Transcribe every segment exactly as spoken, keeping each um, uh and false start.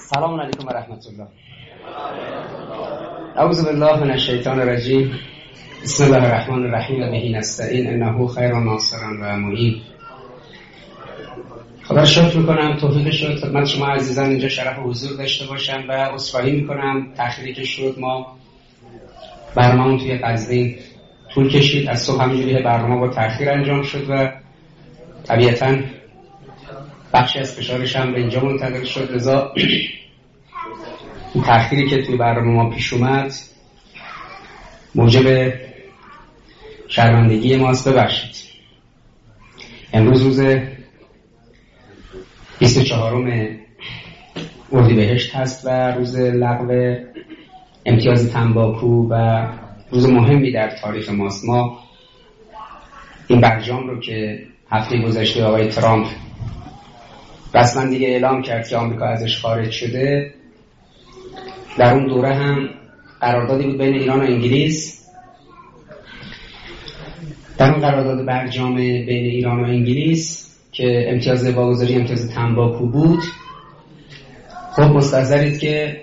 سلام علیکم و رحمت الله. اعوذ بالله من الشیطان الرجیم. بسم الله الرحمن الرحیم و به نستعین انه خیر ناصر و معین. خدا را شکر میکنم توفیق شد خدمت شما عزیزان اینجا شرف حضور داشته باشم و عذرخواهی میکنم تأخیری که شد. ما برنامه‌مون توی قزوین طول کشید، از صبح همینجوری برنامه با تأخیر انجام شد و طبیعتاً بخشی از فشارش هم به اینجا منتقل شد، لذا این تأخیری که توی برنامه ما پیش اومد موجب شرمندگی ماست، ببخشید. امروز روز بیست و چهارم اردیبهشت هست و روز لغو امتیاز تنباکو و روز مهمی در تاریخ ماست. ما این برجام رو که هفته گذشته آقای ترامپ رسما دیگه اعلام کرد که آمریکا ازش خارج شده، در اون دوره هم قراردادی بود بین ایران و انگلیس. در اون قرارداد برجام بین ایران و انگلیس که امتیاز واگذاری امتیاز تنباکو بود، خب مستحضرید که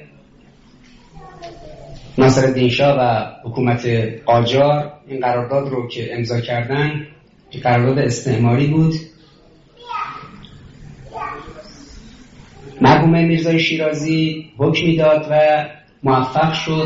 ناصرالدین شاه و حکومت قاجار این قرارداد رو که امضا کردن که قرارداد استعماری بود، مرحوم میرزای شیرازی حکمی داد و موفق شد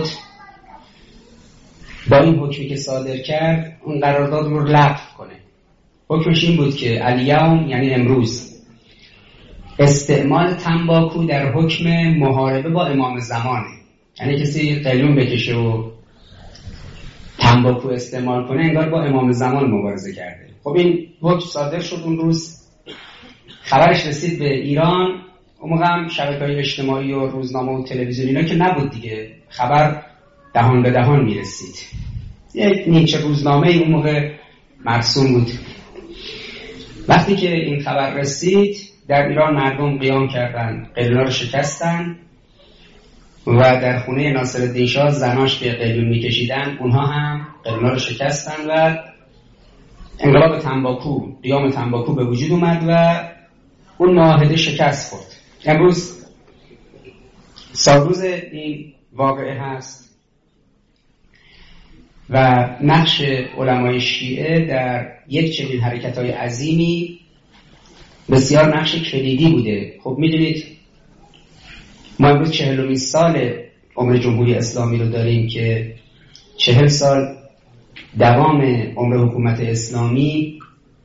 با این حکمی که صادر کرد اون قرارداد رو لغو کنه. حکمش این بود که الیوم یعنی امروز استعمال تنباکو در حکم محاربه با امام زمانه، یعنی کسی قلیون بکشه و تنباکو استعمال کنه انگار با امام زمان مبارزه کرده. خب این حکم صادر شد اون روز، خبرش رسید به ایران. اون موقع هم شبکه‌های اجتماعی و روزنامه و تلویزیون اینا که نبود دیگه، خبر دهان به دهان میرسید. یک نیمچه روزنامه اون موقع مرسوم بود. وقتی که این خبر رسید در ایران مردم قیام کردن، قلیونا رو شکستن و در خونه ناصرالدین شاه زناش که قلیون میکشیدن اونها هم قلیونا رو شکستن و انقلاب تنباکو، قیام تنباکو به وجود اومد و اون معاهده شکست خورد. امروز سالروز این واقعه هست و نقش علمای شیعه در یک چنین حرکت‌های عظیمی بسیار نقش کلیدی بوده. خب میدونید ما امروز چهلمین سال عمر جمهوری اسلامی رو داریم که چهل سال دوام عمر حکومت اسلامی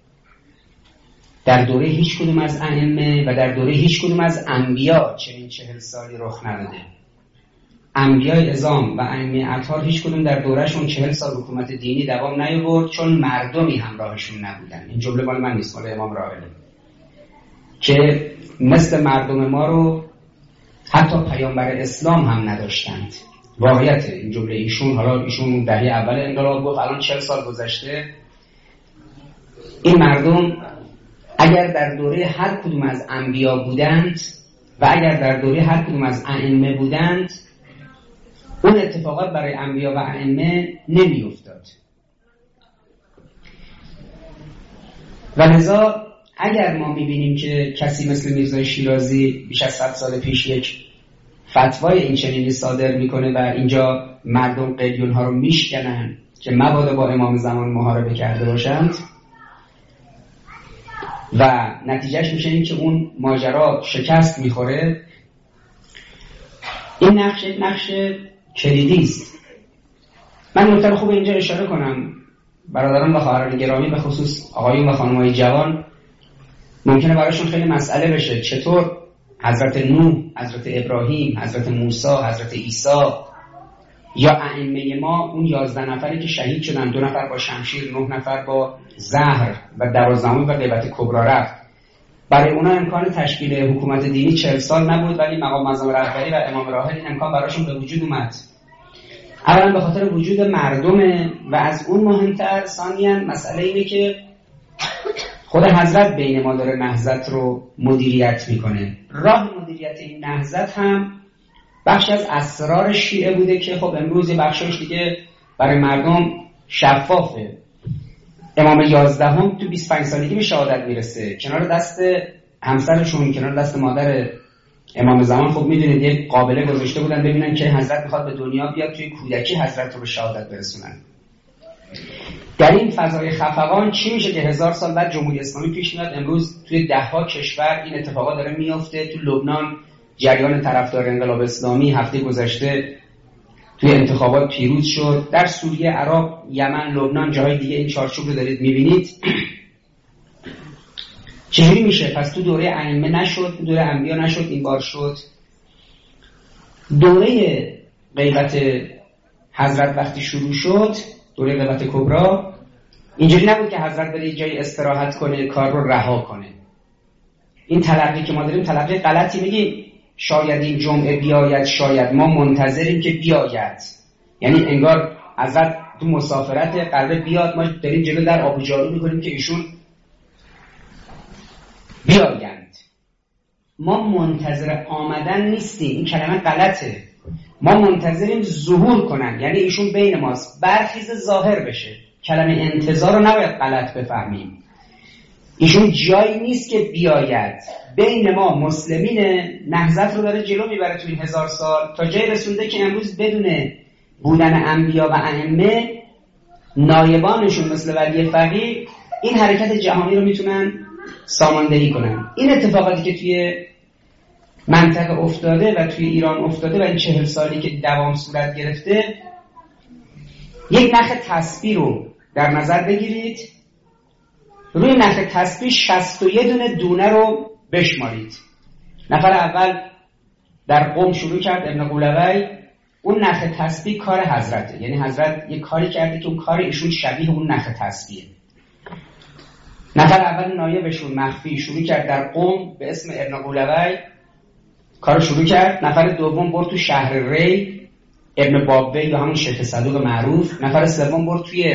در دوره هیچ کدوم از ائمه و در دوره هیچ کدوم از انبیا چنین چهل سالی رخ نداده. انبیای اعظام و ائمه اطهار هیچ کدوم در دورهشون چهل سال حکومت دینی دوام نیاورد، چون مردمی همراهشون نبودن. این جمله مال من نیست، مال امام راحله که مثل مردم ما رو حتی پیامبر اسلام هم نداشتند. واقعیت این جمله ایشون، حالا ایشون دهه اول انقلاب گفت، الان چهل سال گذشته. این مردم اگر در دوره هر کدوم از انبیا بودند و اگر در دوره هر کدوم از ائمه بودند، اون اتفاقات برای انبیا و ائمه نمی افتاد. و لذا اگر ما می بینیم که کسی مثل میرزای شیرازی بیش از صد سال پیش یک فتوای این چنینی صادر میکنه و اینجا مردم قلیون ها رو میشکنن که مبادا با امام زمان محاربه کرده باشند و نتیجهش میشه این که اون ماجرا شکست میخوره، این نقش نقش کلیدی است. من نکته خوب اینجا اشاره کنم، برادران و خواهران گرامی، به خصوص آقایون و خانم‌های جوان، ممکنه براشون خیلی مسئله بشه چطور حضرت نوح، حضرت ابراهیم، حضرت موسی، حضرت عیسی یا ائمه ما، اون یازده نفری که شهید شدن، دو نفر با شمشیر، نه نفر با زهر و دوازدهم و غیبت کبرا رفت، برای اونا امکان تشکیل حکومت دینی چهل سال نبود، ولی مقام معظم رهبری و امام راحل این امکان براشون به وجود اومد. اولا به خاطر وجود مردمه و از اون مهمتر ثانیاً مسئله اینه که خود حضرت بین ما داره نهضت رو مدیریت میکنه. راه مدیریت این نهضت هم بخش از اسرار شیعه بوده که خب امروز یه بخشش دیگه برای مردم شفافه. امام یازدهم تو بیست و پنج سالگی به شهادت میرسه، کنار دست همسرشون، کنار دست مادر امام زمان خب میدونید یک قابله گذاشته بودن ببینن که حضرت میخواد به دنیا بیاد، توی کودکی حضرت رو به شهادت برسونن. در این فضای خفقان چی میشه که هزار سال بعد جمهوری اسلامی پیش میاد؟ امروز توی ده ها کشور این اتفاقات داره میفته. تو لبنان جریان طرفدار انقلاب اسلامی هفته گذشته توی انتخابات پیروز شد. در سوریه، عراق، یمن، لبنان، جاهای دیگه این چارچوب رو دارید میبینید. چجوری میشه؟ پس تو دوره ائمه نشد، تو دوره انبیا نشد، این بار شد. دوره غیبت حضرت وقتی شروع شد، دوره غیبت کبرا، اینجوری نبود که حضرت بره جای استراحت کنه، کار رو رها کنه. این تلقی که ما داریم تلقی غلطی. میگیم شاید این جمعه بیاید، شاید ما منتظریم که بیاید، یعنی انگار حضرت تو مسافرت قراره بیاد، ما داریم جلو در آب جارو میکنیم که ایشون بیایند. ما منتظر آمدن نیستیم، این کلمه غلطه. ما منتظریم ظهور کنن، یعنی ایشون بین ماست، برخیز ظاهر بشه. کلمه انتظار رو نباید غلط بفهمیم. ایشون جایی نیست که بیاید، بین ما مسلمین نهضت رو داره جلو میبره تو این هزار سال، تا جایی رسونده که امروز بدون بودن انبیا و ائمه، نایبانشون مثل ولی فقیه این حرکت جهانی رو میتونن ساماندهی کنن. این اتفاقاتی که توی منطقه افتاده و توی ایران افتاده و این چهل سالی که دوام صورت گرفته، یک نخ تسبیح رو در نظر بگیرید، روی نخ تسبیح شصت و یک دونه دونه رو بشمارید. نفر اول در قم شروع کرد ابن قولوی، اون نخ تسبیح کار حضرته، یعنی حضرت یک کاری کرده که اون کار ایشون شبیه اون نخ تسبیحه. نفر اول نایبشون مخفی شروع کرد در قم به اسم ابن قولوی، کار شروع کرد. نفر دوم برد تو شهر ری، ابن بابوی یا همون شیخ صدوق معروف. نفر سوم برد توی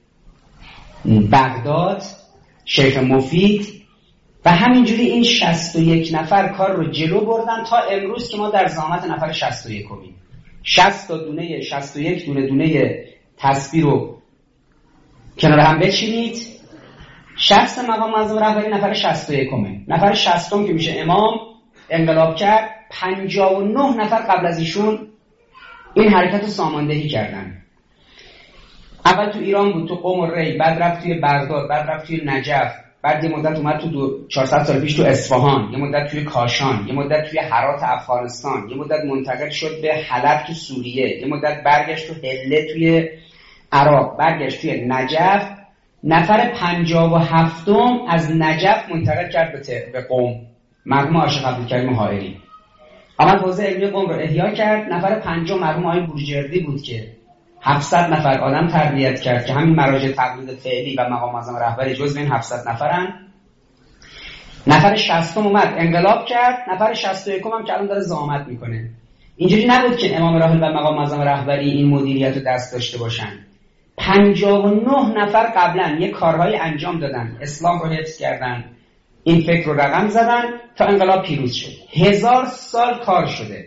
بغداد، شیخ مفید. و همینجوری این شصت و یک نفر کار رو جلو بردن تا امروز که ما در ضمانت نفر شصت و یکمیم. شصت تا دونه شصت و یک دونه دونه تسبیح رو کنار هم بچینید. شخص مقام معظم رهبری نفر شصت و یکمه. نفر شصتم که میشه امام انقلاب کرد، پنجاه و نه نفر قبل از ایشون این حرکت رو ساماندهی کردن. اول تو ایران بود، تو قم و ری، بعد رفت توی بغداد، بعد رفت توی نجف، بعد یه مدت اومد تو چهارصد سال پیش تو اصفهان، یه مدت توی کاشان، یه مدت توی هرات افغانستان، یه مدت منتقل شد به حلب تو سوریه، یه مدت برگشت تو حله توی عراق، برگشت توی نجف. نفر پنجاه و هفتم از نجف منتقل کرد به قم، مرحوم عاشق عبدالکریم حائری. آمد حوزه علمی قم رو احیا کرد. نفر پنجم مرحوم آقای بروجردی بود که هفتصد نفر آدم تربیت کرد که همین مراجع تقلید فعلی و مقام معظم رهبری جزو این هفتصد نفرن. نفر شصتم اومد انقلاب کرد. نفر شصت و یکم هم که الان داره زعامت میکنه. اینجوری نبود که امام راحل و مقام معظم رهبری این مدیریت رو دست داشته باشن. پنجاه و نه نفر قبلا یک کارهای انجام دادن، اسلام رو حفظ کردن، این فکر رو رقم زدن تا انقلاب پیروز شد. هزار سال کار شده.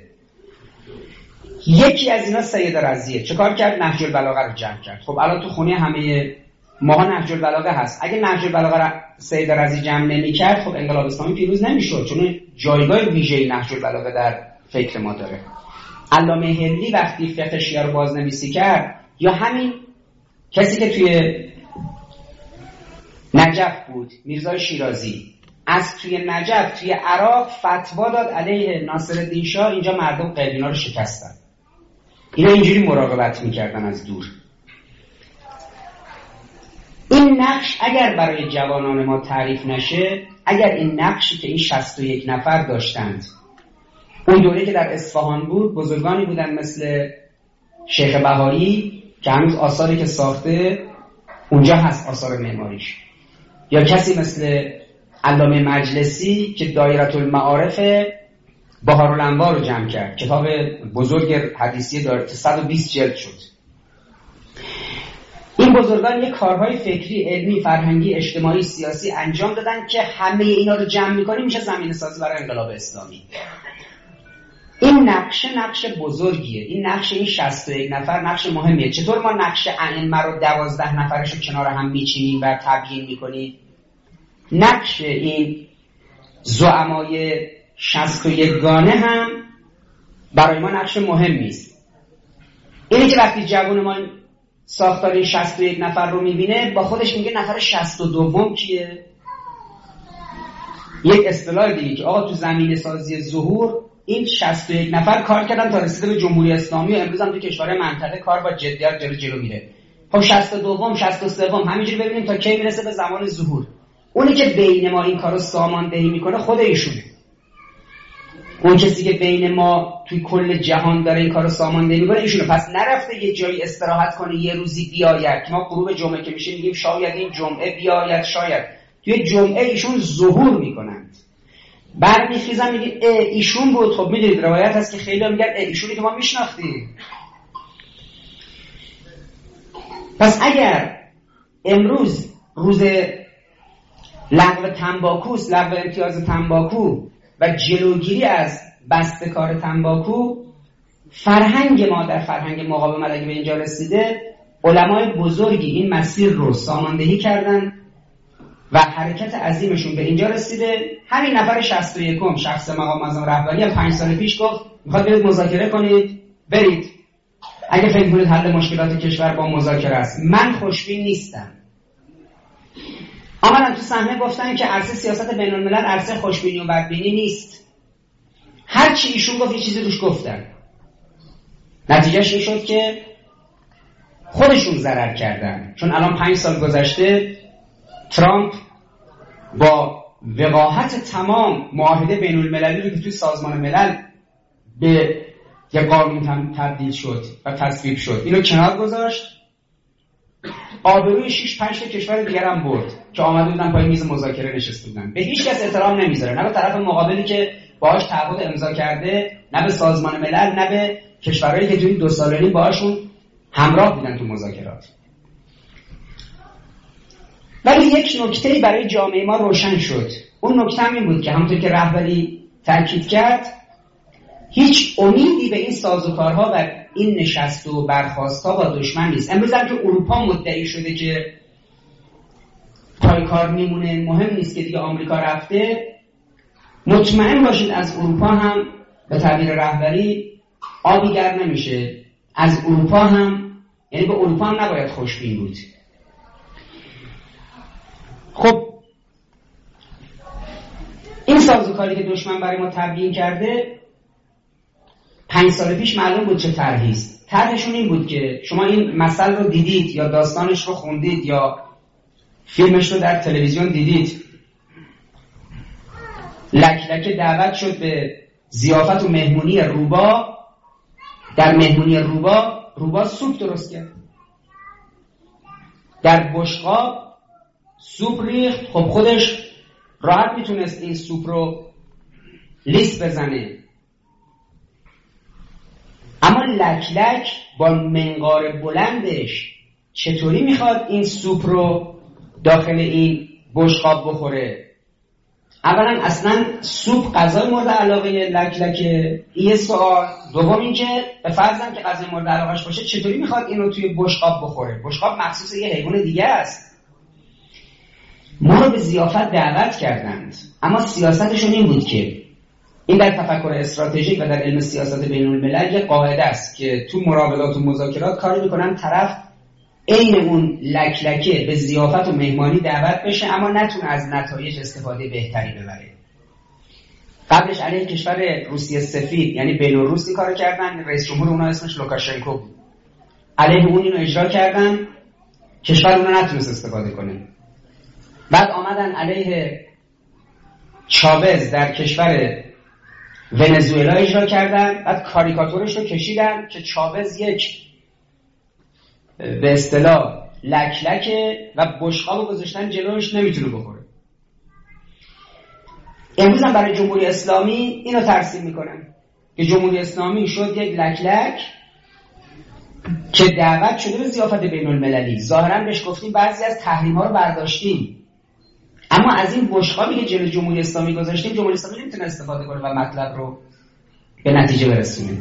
یکی از اینا سید رضیه. چه کار کرد؟ نهج البلاغه رو جمع کرد. خب الان تو خونه همه ماها نهج البلاغه هست. اگه نهج البلاغه رو سید رضی جمع نمی‌کرد، خب انقلاب اسلامی پیروز نمی‌شد، چون جایگاه ویژه‌ای نهج البلاغه در فکر ما داره. علامه هندی وقتی فقه شیعه رو بازنویسی کرد، یا همین کسی که توی نجف بود، میرزا شیرازی، از توی نجف توی عراق فتوا داد علیه ناصرالدین شاه، اینجا مردم قلینا رو شکستن. اینا اینجوری مراقبت میکردن از دور. این نقش اگر برای جوانان ما تعریف نشه، اگر این نقشی که این شصت و یک نفر داشتند، اون دوره که در اصفهان بود، بزرگانی بودن مثل شیخ بهایی که هنوز آثاری که ساخته اونجا هست، آثار معماریش، یا کسی مثل علامه مجلسی که دایره المعارف بهارالانوار رو جمع کرد، کتاب بزرگ حدیثی داره که صد و بیست جلد شد. این بزرگان یک کارهای فکری، علمی، فرهنگی، اجتماعی، سیاسی انجام دادن که همه اینا رو جمع می‌کنیم میشه زمینه سازی برای انقلاب اسلامی. این نقشه نقش بزرگیه. این نقش این شصت و یک نفر نقش مهمیه. چطور ما نقش ائمه رو دوازده نفرش رو کنار هم میچینیم و تبیین میکنیم؟ نقش این زعمای شصت و یک گانه هم برای ما نقش مهمی است. اینی که وقتی جوان ما ساختار شصت و یک نفر رو میبینه با خودش میگه نفر شصت و دوم کیه؟ یک اصطلاح دیگه که آقا تو زمینه سازی ظهور این شصت و یک نفر کار کردن تا رسیده به جمهوری اسلامی و امروز هم تو کشورهای منطقه کار با جدیت جلو جلو میره. خب شصت و دوم شصت و سوم همینجوری ببینیم تا کی میرسه به زمان ظهور. اونی که بین ما این کارو ساماندهی میکنه خود ایشونه. اون کسی که بین ما توی کل جهان داره این کارو ساماندهی میکنه ایشونه. پس نرفته یه جایی استراحت کنه یه روزی بیاید که ما غروب جمعه که میشه میگیم شاید این جمعه بیاید، شاید توی جمعه ایشون ظهور میکنند. برمیخیزن میگیم ایشون بود. خب میدونید روایت هست که خیلی هم میگن ایشونی که ما میشناختیم. پس اگر امروز روز لغو تنباکوست، لغو امتیاز تنباکو و جلوگیری از بسته‌کار تنباکو، فرهنگ ما در فرهنگ مقاومت اگه به اینجا رسیده، علمای بزرگی این مسیر رو ساماندهی کردن و حرکت عظیمشون به اینجا رسیده. همین نفر شصت و یکم شخص مقام معظم رهبری هم پنج سال پیش گفت میخواد برید مذاکره کنید، برید اگه فکر کنید حل مشکلات کشور با مذاکره است. من خوشبین نیستم. آمدن تو صحنه گفتن که عرصه سیاست بین الملل عرصه خوشبینی و بدبینی نیست. هر چی ایشون گفت یه چیزی روش گفتن. نتیجهش این شد که خودشون ضرر کردن. چون الان پنج سال گذشته ترامپ با وقاحت تمام معاهده بین المللی که توی سازمان ملل به یه قانون تبدیل شد و تصویب شد اینو کنار گذاشت، آبروی شش پنج تا کشور دیگر هم برد که آمده بودن پای میز مذاکره نشسته بودن. به هیچ کس احترام نمیذاره، نه به طرف مقابلی که باهاش تعهد امضا کرده، نه به سازمان ملل، نه به کشورهایی که توی دو سال و نیم باهاشون همراه بودن تو مذاکرات. ولی یک نکته برای جامعه ما روشن شد. اون نکته هم این بود که همونطور که رهبری تاکید کرد، هیچ امیدی به این سازوکارها و این نشست و برخاست‌ها با دشمن نیست. امروز هم که اروپا مدعی شده که پای کار میمونه، مهم نیست که دیگه آمریکا رفته، مطمئن باشید از اروپا هم به تعبیر رهبری آبی گرم نمیشه. از اروپا هم، یعنی به اروپا هم نباید خوشبین بود. خب این سازوکاری که دشمن برای ما تبیین کرده پنج سال پیش معلوم بود چه طرحی است. طرحشون این بود که شما این مثل رو دیدید یا داستانش رو خوندید یا فیلمش رو در تلویزیون دیدید. لک لک دعوت شد به ضیافت و مهمونی روبا. در مهمونی روبا روبا سوپ درست کرد، در بشقاب سوپ ریخت. خب خودش راحت میتونست این سوپ رو لیست بزنه، اما لک لک با منقار بلندش چطوری میخواد این سوپ رو داخل این بشقاب بخوره؟ اولا اصلا سوپ غذای مورد علاقه لک لکه، این سوال. دوم این که به فرضم که غذای مورد علاقهش باشه چطوری میخواد اینو توی بشقاب بخوره؟ بشقاب مخصوص یه حیوان دیگه است. ما رو به ضیافت دعوت کردند، اما سیاستشون این بود که این در تفکر استراتژیک و در علم سیاست بین الملل یه قاعده است که تو مراودات و مذاکرات کاری میکنن طرف عین اون لک لکه به ضیافت و مهمانی دعوت بشه اما نتونه از نتایج استفاده بهتری ببره. قبلش علیه کشور روسیه سفید یعنی بلاروسی کار کردن، رئیس جمهور اونها اسمش لوکاشنکو بود. علیه اون اینو اجرا کردن، کشور اونها نتونست استفاده کنه. بعد آمدن علیه چاوز در کشور ونزوئلا اجرا کردن، بعد کاریکاتورش رو کشیدن که چاوز یک به اصطلاح لک لکه و بشقاب گذاشتن جلوش نمیتونه بخوره. امروز هم برای جمهوری اسلامی اینو ترسیم میکنن که جمهوری اسلامی شد یک لک لک که دعوت شده به ضیافت بین المللی. ظاهرا بهش گفتیم بعضی از تحریم ها رو برداشتیم، اما از این بشقابی که جلوی جمهوری اسلامی گذاشتیم جمهوری اسلامی نمیتونه استفاده کنه و مطلب رو به نتیجه برسونه.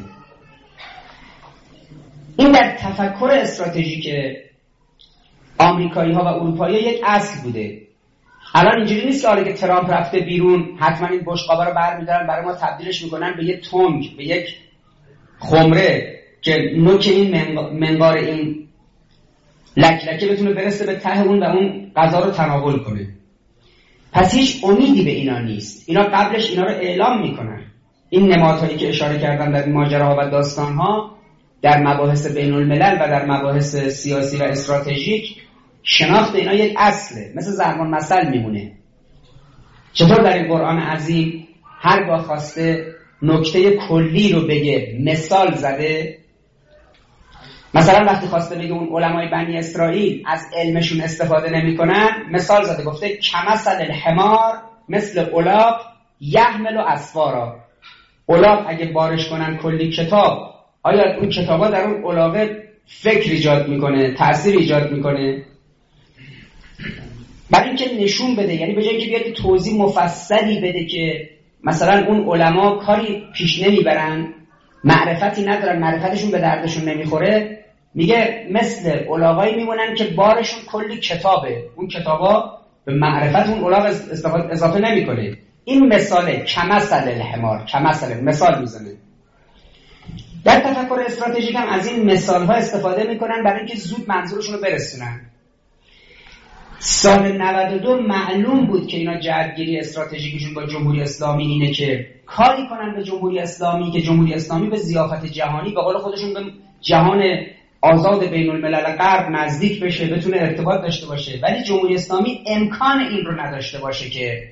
این در تفکر استراتژیک آمریکایی ها و اروپایی یک اصل بوده الان اینجوری نیست که حالا که ترامپ رفته بیرون حتما این بشقابا رو برمی‌دارن برای ما تبدیلش میکنن به یک تنگ، به یک خمره که نوک این منقار این لکلکه بتونه برسه به ته اون و اون غذا رو تناول کنه. پس هیچ امیدی به اینا نیست. اینا قبلش اینا رو اعلام میکنن. این نمادهایی که اشاره کردم در این ماجراها و داستانها در مباحث بین الملل و در مباحث سیاسی و استراتژیک، شناخت اینا یک اصله، مثل ضرب المثل میمونه. چطور در این قرآن عظیم هرگاه خواسته نکته کلی رو بگه مثال زده. مثلا وقتی خواسته بگه اون علمای بنی اسرائیل از علمشون استفاده نمی‌کنن، مثال زده، گفته کمثل الحمار مثل الاغ یحمل اسفارا. الاغ اگه بارش کنن کلی کتاب، آیا اون کتابا در اون الاغ فکر ایجاد میکنه، تأثیر ایجاد میکنه؟ برای اینکه نشون بده، یعنی به جای اینکه بیاد توضیح مفصلی بده که مثلا اون علما کاری پیش نمیبرن، معرفتی ندارن، معرفتشون به دردشون نمیخوره، میگه مثل الاغایی میمونن که بارشون کلی کتابه، اون کتابا به معرفت اون الاغ اضافه نمیکنه. این مثاله، کمثل الحمار، کمثل مثال میزنه. در تفکر استراتژیک هم از این مثال ها استفاده میکنن برای اینکه زود منظورشون رو برسونن. سال نود و دو معلوم بود که اینا جهتگیری استراتژیکشون با جمهوری اسلامی اینه که کاری کنن به جمهوری اسلامی که جمهوری اسلامی به ضیافت جهانی، به قول خودشون، به جهان آزاد بین الملل غرب نزدیک بشه، بتونه ارتباط داشته باشه. ولی جمهوری اسلامی امکان این رو نداشته باشه که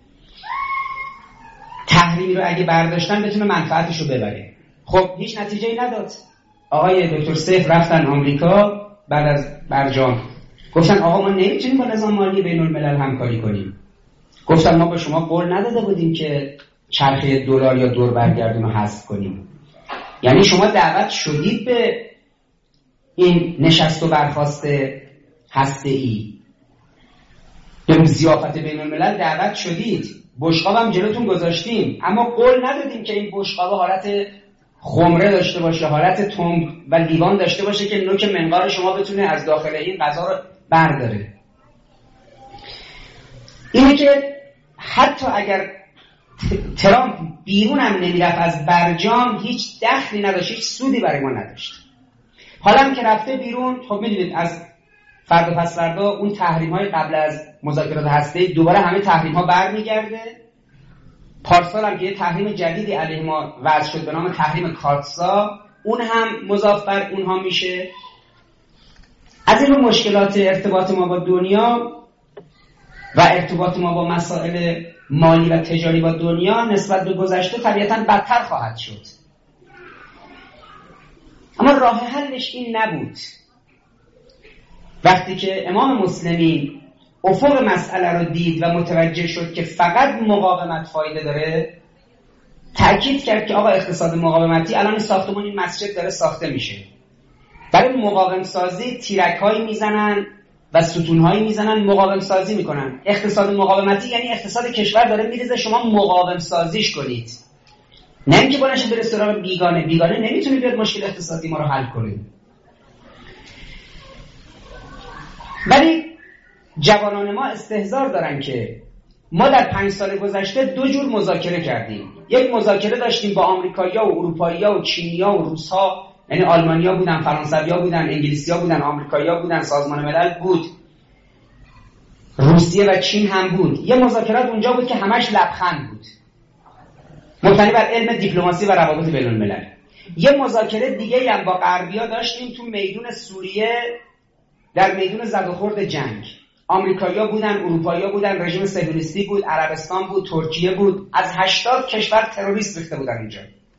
تحریمی رو اگه برداشتن بتونه منفعتش رو ببره. خب هیچ نتیجه‌ای نداد. آقای دکتر سیف رفتن آمریکا بعد از برجام، گفتن آقا ما نمیتونیم با نظام مالی بین الملل همکاری کنیم. گفتن ما به شما قول نداده بودیم که چرخه دلار یا دور برگردون رو حذف کنیم. یعنی شما دعوت شدید به این نشست و برخاست هسته‌ای، به ضیافت بین الملل دعوت شدید، بشقاب هم جلوتون گذاشتیم، اما قول ندادیم که این بشقاب حالت خمره داشته باشه، حالت تنگ و لیوان داشته باشه که نوک منقار شما بتونه از داخل این غذا رو برداره. اینه که حتی اگر ترامپ بیرون هم نمیرفت از برجام، هیچ دخلی نداشت، هیچ سودی برای ما نداشت. حالا هم که رفته بیرون، خب میدونید از فردا پس فردا اون تحریم های قبل از مذاکرات هسته‌ای دوباره همه تحریم ها برمیگرده. پارسال هم که یه تحریم جدیدی علیه ما وضع شد به نام تحریم کارتسا، اون هم مضاف بر اونها میشه. از این مشکلات ارتباط ما با دنیا و ارتباط ما با مسائل مالی و تجاری با دنیا نسبت به گذشته طبیعتاً بدتر خواهد شد. اما راه حلش این نبود. وقتی که امام مسلمین افق مسئله رو دید و متوجه شد که فقط مقاومت فایده داره، تأکید کرد که آقا اقتصاد مقاومتی، الان ساختمان این مسجد داره ساخته میشه، برای مقاوم سازی تیرک هایی میزنن و ستون هایی میزنن، مقاوم سازی میکنن. اقتصاد مقاومتی یعنی اقتصاد کشور داره میریزه، شما مقاوم سازیش کنید، نه اینکه بلنش بره سراغ بیگانه. بیگانه نمیتونه بیاد مشکل اقتصادی ما رو حل کنه. ولی جوانان ما استحضار دارن که ما در پنج سال گذشته دو جور مذاکره کردیم. یک مذاکره داشتیم با آمریکایی‌ها و اروپایی‌ها و چینی‌ها و روس‌ها، یعنی آلمانی‌ها بودن، فرانسوی‌ها بودن، انگلیسی‌ها بودن، آمریکایی‌ها بودن، سازمان ملل بود، روسیه و چین هم بود. یه مذاکرات اونجا بود که همش لبخند بود، مبتنی بر علم دیپلماسی و روابط بین الملل. یه مذاکره دیگه هم با غربی‌ها داشتیم تو میدون سوریه، در میدون زد و خورد جنگ. آمریکایی‌ها بودن، اروپایی‌ها بودن، رژیم صهیونیستی بود، عربستان بود، ترکیه بود، از هشتاد کشور تروریست ریخته بودن اینجا.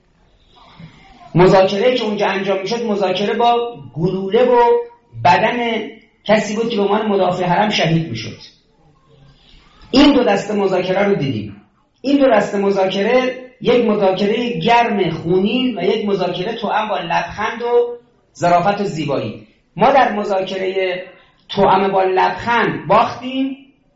مذاکره که اونجا انجام میشد مذاکره با گلوله و بدن کسی بود که به عنوان مدافع حرم شهید میشد. این دو دسته مذاکره رو دیدیم. این دو دسته مذاکره، یک مذاکره گرم خونین و یک مذاکره توأم با لبخند و ظرافت و زیبایی. ما در مذاکره توأم با لبخند باختیم،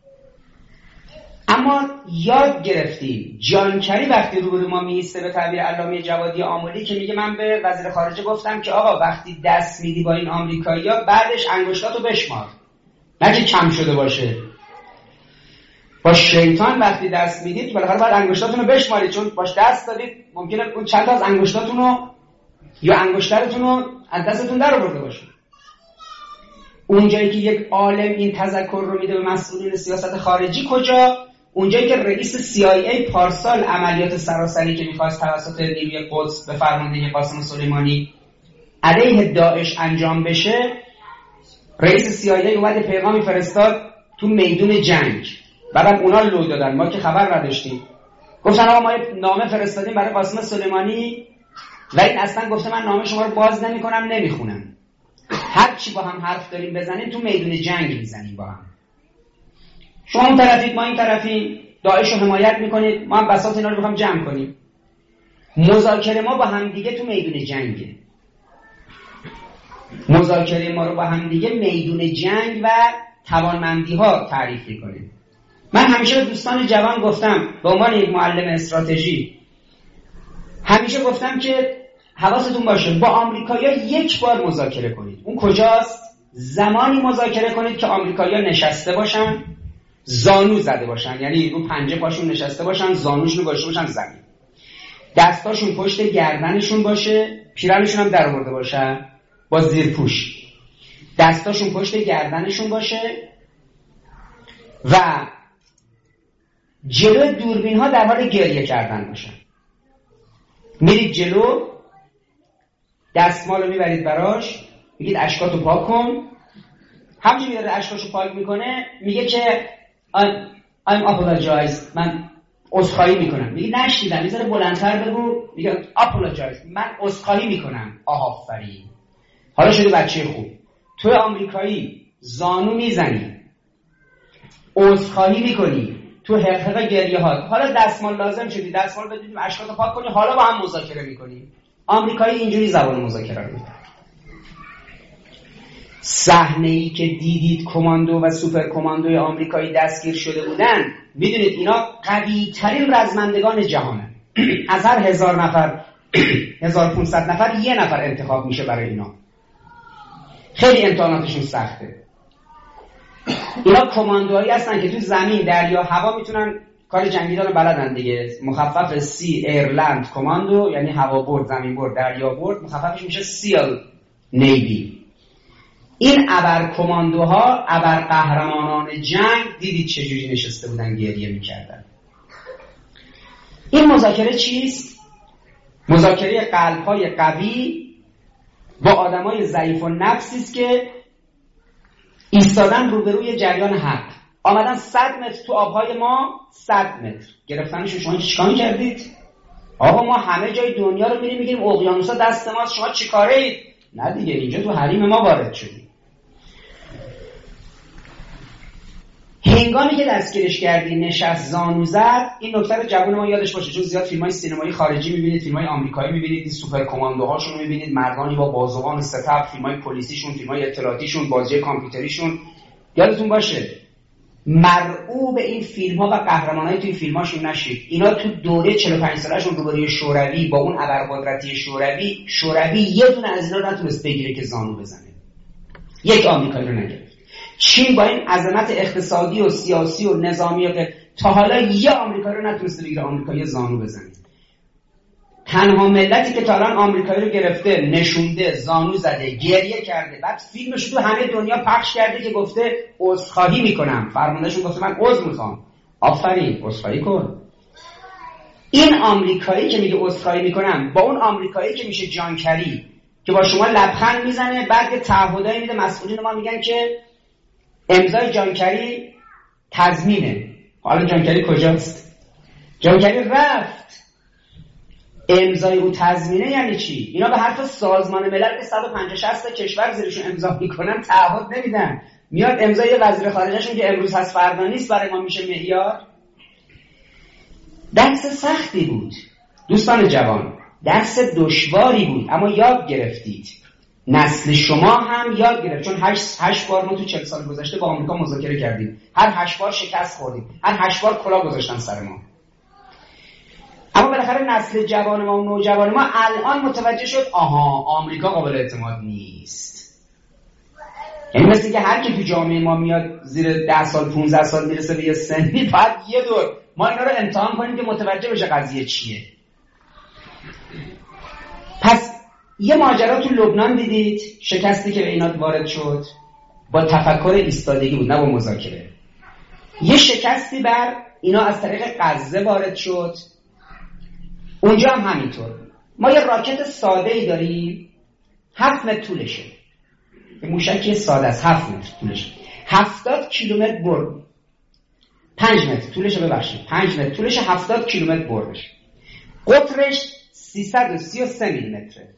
اما یاد گرفتیم. جانکری وقتی روبرو ما میسته به تعبیر علامه جوادی آملی که میگه من به وزیر خارجه گفتم که آقا وقتی دست میدی با این آمریکایی‌ها بعدش انگشتاتو بشمار، نگه کم شده باشه. با شیطان وقتی دست میدید بالاخره باید انگشتاتون رو بشمارید، چون باش دست دادید ممکنه اون چند تا از انگشتاتون رو یا انگشترتون رو از دستتون در آورده باشه. اونجایی که یک عالم این تذکر رو میده به مسئولین سیاست خارجی کجا؟ اونجایی که رئیس سی آی ای پارسال عملیات سراسری که میخواست توسط نیروی قدس به فرماندهی قاسم سلیمانی علیه داعش انجام بشه، رئیس سی آی ای اومد پیغامی فرستاد تو میدون جنگ. بعدم اونا لو دادن، ما که خبر نداشتیم. گفتن آقا ما نامه فرستادیم برای قاسم سلیمانی و این اصلا گفته من نامه شما رو باز نمی‌کنم نمیخونم. هر چی با هم حرف داریم بزنیم تو میدون جنگ میزنیم با هم. شما اون طرفید ما این طرفیم، داعش رو حمایت میکنید، ما هم بساط اینا رو بخوام جمع کنیم. مذاکره ما با هم دیگه تو میدون جنگه. مذاکره ما رو با هم دیگه میدون جنگ و توانمندی ها تعریف میکنیم. من همیشه به دوستان جوان گفتم به عنوان یک معلم استراتژی، همیشه گفتم که حواستون باشه با آمریکایی‌ها یک بار مذاکره کنید. اون کجاست؟ زمانی مذاکره کنید که آمریکایی‌ها نشسته باشن، زانو زده باشن، یعنی رو پنجه پاشون نشسته باشن، زانوشون رو گذاشته باشن زمین، دستاشون پشت گردنشون باشه، پیرنشون هم در آورده باشن با زیرپوش، دستاشون پشت گردنشون باشه و جلو دوربین ها در حال گریه کردن باشن. میرید جلو، دستمال رو میبرید براش، میگید اشکاتو پاک کن. همچنین میاره اشکاشو پاک میکنه، میگه که I'm, I'm apologize، من عذرخواهی میکنم. میگه نشنیدم، میذاره بلندتر بگو، میگه apologize، من عذرخواهی میکنم. آفرین، حالا شدی بچه خوب. توی آمریکایی زانو میزنی، عذرخواهی میکنی، تو حقیقت گریه ها، حالا دستمال لازم شدی، دستمال بدید اشکاتو پاک کنی، حالا با هم مذاکره میکنی. آمریکایی اینجوری زبان مذاکره رو میکنه. صحنه‌ای که دیدید کماندو و سوپر کماندوی آمریکایی دستگیر شده بودن، میدونید اینا قوی ترین رزمندگان جهانه. از هر هزار نفر هزار و پانصد نفر یه نفر انتخاب میشه برای اینا. خیلی امتحاناتشون سخته. اینا کماندوهایی هستن که تو زمین، دریا، هوا میتونن کار جنگی رو بلدن دیگه. مخفف سی ایرلند کماندو یعنی هوا برد، زمین برد، دریا برد، مخففش میشه سیل نیوی. این ابر کماندوها، ابر قهرمانان جنگ، دیدید چجوری نشسته بودن گریه میکردن. این مذاکره چیست؟ مذاکره قلب‌های قوی با آدمای ضعیف و نفسی است که ایستادن روبروی جریان حق. آمدن صد متر تو آبهای ما، صد متر گرفتنشون. شما چیکار کردید؟ آقا ما همه جای دنیا رو میریم میگیم اقیانوسا دست ماست، شما چیکاره اید؟ نه دیگه، اینجا تو حریم ما وارد شدید. هنگامی که دستگیرش کردی نشست زانو زد، این نکته رو جوون ما یادش باشه، چون زیاد فیلم‌های سینمایی خارجی می‌بینید، فیلم‌های آمریکایی می‌بینید، این سوپر کماندوهاشون رو می‌بینید، مردانی با بازوان و ستبر، فیلم‌های پلیسیشون، فیلم‌های اطلاعاتیشون، بازی کامپیوتریشون. یادتون باشه مرعوب این فیلم‌ها و قهرمانای توی فیلم‌هاشون نشید. اینا تو دوره چهل و پنج ساله‌شون روبروی شوروی با اون ابرقدرتی شوروی، شوروی یه دونه از اینا نتونست بگیره که زانو بزنه. یک آمریکایی رو نگرفت. چین با این عظمت اقتصادی و سیاسی و نظامی که تا حالا یه آمریکایی رو نتونسته بگیره، آمریکایی زانو بزنه. تنها ملتی که تا الان آمریکایی رو گرفته، نشونده، زانو زده، گریه کرده، بعد فیلمش تو همه دنیا پخش کرده که گفته عذرخواهی میکنم، فرماندهشون گفته من عذر میخوام. آفرین، عذرخواهی کن. این آمریکایی که میگه عذرخواهی میکنم با اون آمریکایی که میشه جان کری که با شما لبخند میزنه، بعد تعهدایی میده، مسئولین ما میگن که امضای جان کری تضمینه. حالا جان کری کجاست؟ جان کری رفت. امضای او تضمینه یعنی چی؟ اینا به حرف سازمان ملل که صد و پنجاه شصت کشور زیرشون امضا میکنن تعهد نمیدن. میاد امضای وزیر خارجهشون که امروز هست فردا نیست برای ما میشه معیار. درس سختی بود دوستان جوان، درس دشواری بود، اما یاد گرفتید. نسل شما هم یاد گرفت، چون هشت, هشت بار ما تو چهل سال گذشته با آمریکا مذاکره کردیم، هر هشت بار شکست خوردیم، هر هشت بار کلاه گذاشتن سر ما. اما بالاخره نسل جوان ما و نوجوان ما الان متوجه شد آها آمریکا قابل اعتماد نیست. یعنی مثل که هر کی تو جامعه ما میاد زیر ده سال پونزده سال میرسه به یه سنی باید یه دور ما اینا رو امتحان کنیم که متوجه بشه قضیه چیه. پس یه ماجرا تو لبنان دیدید، شکستی که به اینا وارد شد با تفکر ایستادگی بود نه با مذاکره. یه شکستی بر اینا از طریق غزه وارد شد، اونجا هم همینطور. ما یه راکت ساده ای داریم هفت متر طولشه، یه موشکی ساده است هفت متر طولشه، هفتاد کیلومتر برد، پنج متر طولشه ببخشید پنج متر طولشه، هفتاد کیلومتر بردش، قطرش سیصد و سی و سه میلیمتره.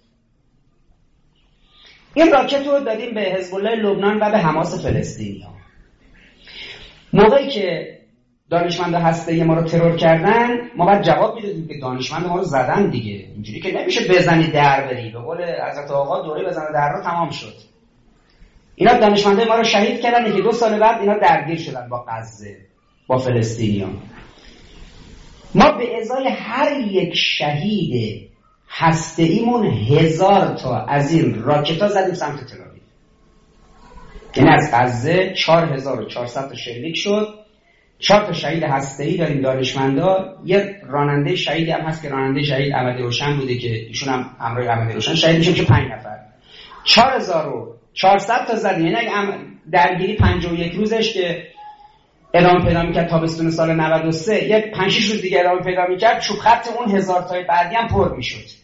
این راکت رو دادیم به حزب الله لبنان و به حماس فلسطینیا. موقعی که دانشمند هسته‌ای ما رو ترور کردن ما باید جواب میدادیم که دانشمند ما رو زدن دیگه، اینجوری که نمیشه بزنی در بری، به قول حضرت آقا دوره بزنه در رو تمام شد. اینا دانشمندای ما رو شهید کردن که دو سال بعد اینا درگیر شدن با غزه با فلسطینیان. ما به ازای هر یک شهید هسته‌ایمون هزار تا از این راکت‌ها زدیم سمت تل‌آویو. یعنی از غزه چهار هزار و چهارصد تا شلیک شد. چهار تا شهید هسته‌ای داریم دانشمندا، یه راننده شهیدی هم هست که راننده شهید احمدی روشن بوده که ایشون هم همراه احمدی روشن شهید میشه که پنج نفر. چهار هزار و چهارصد تا زدیم. یعنی اگه درگیری پنجاه و یک روزش که ادامه پیدا می‌کرد تابستون سال نود و سه، یه پنج شش روز دیگه ادامه پیدا می‌کرد، چوب خط اون هزار تای بعدی هم پر می‌شد.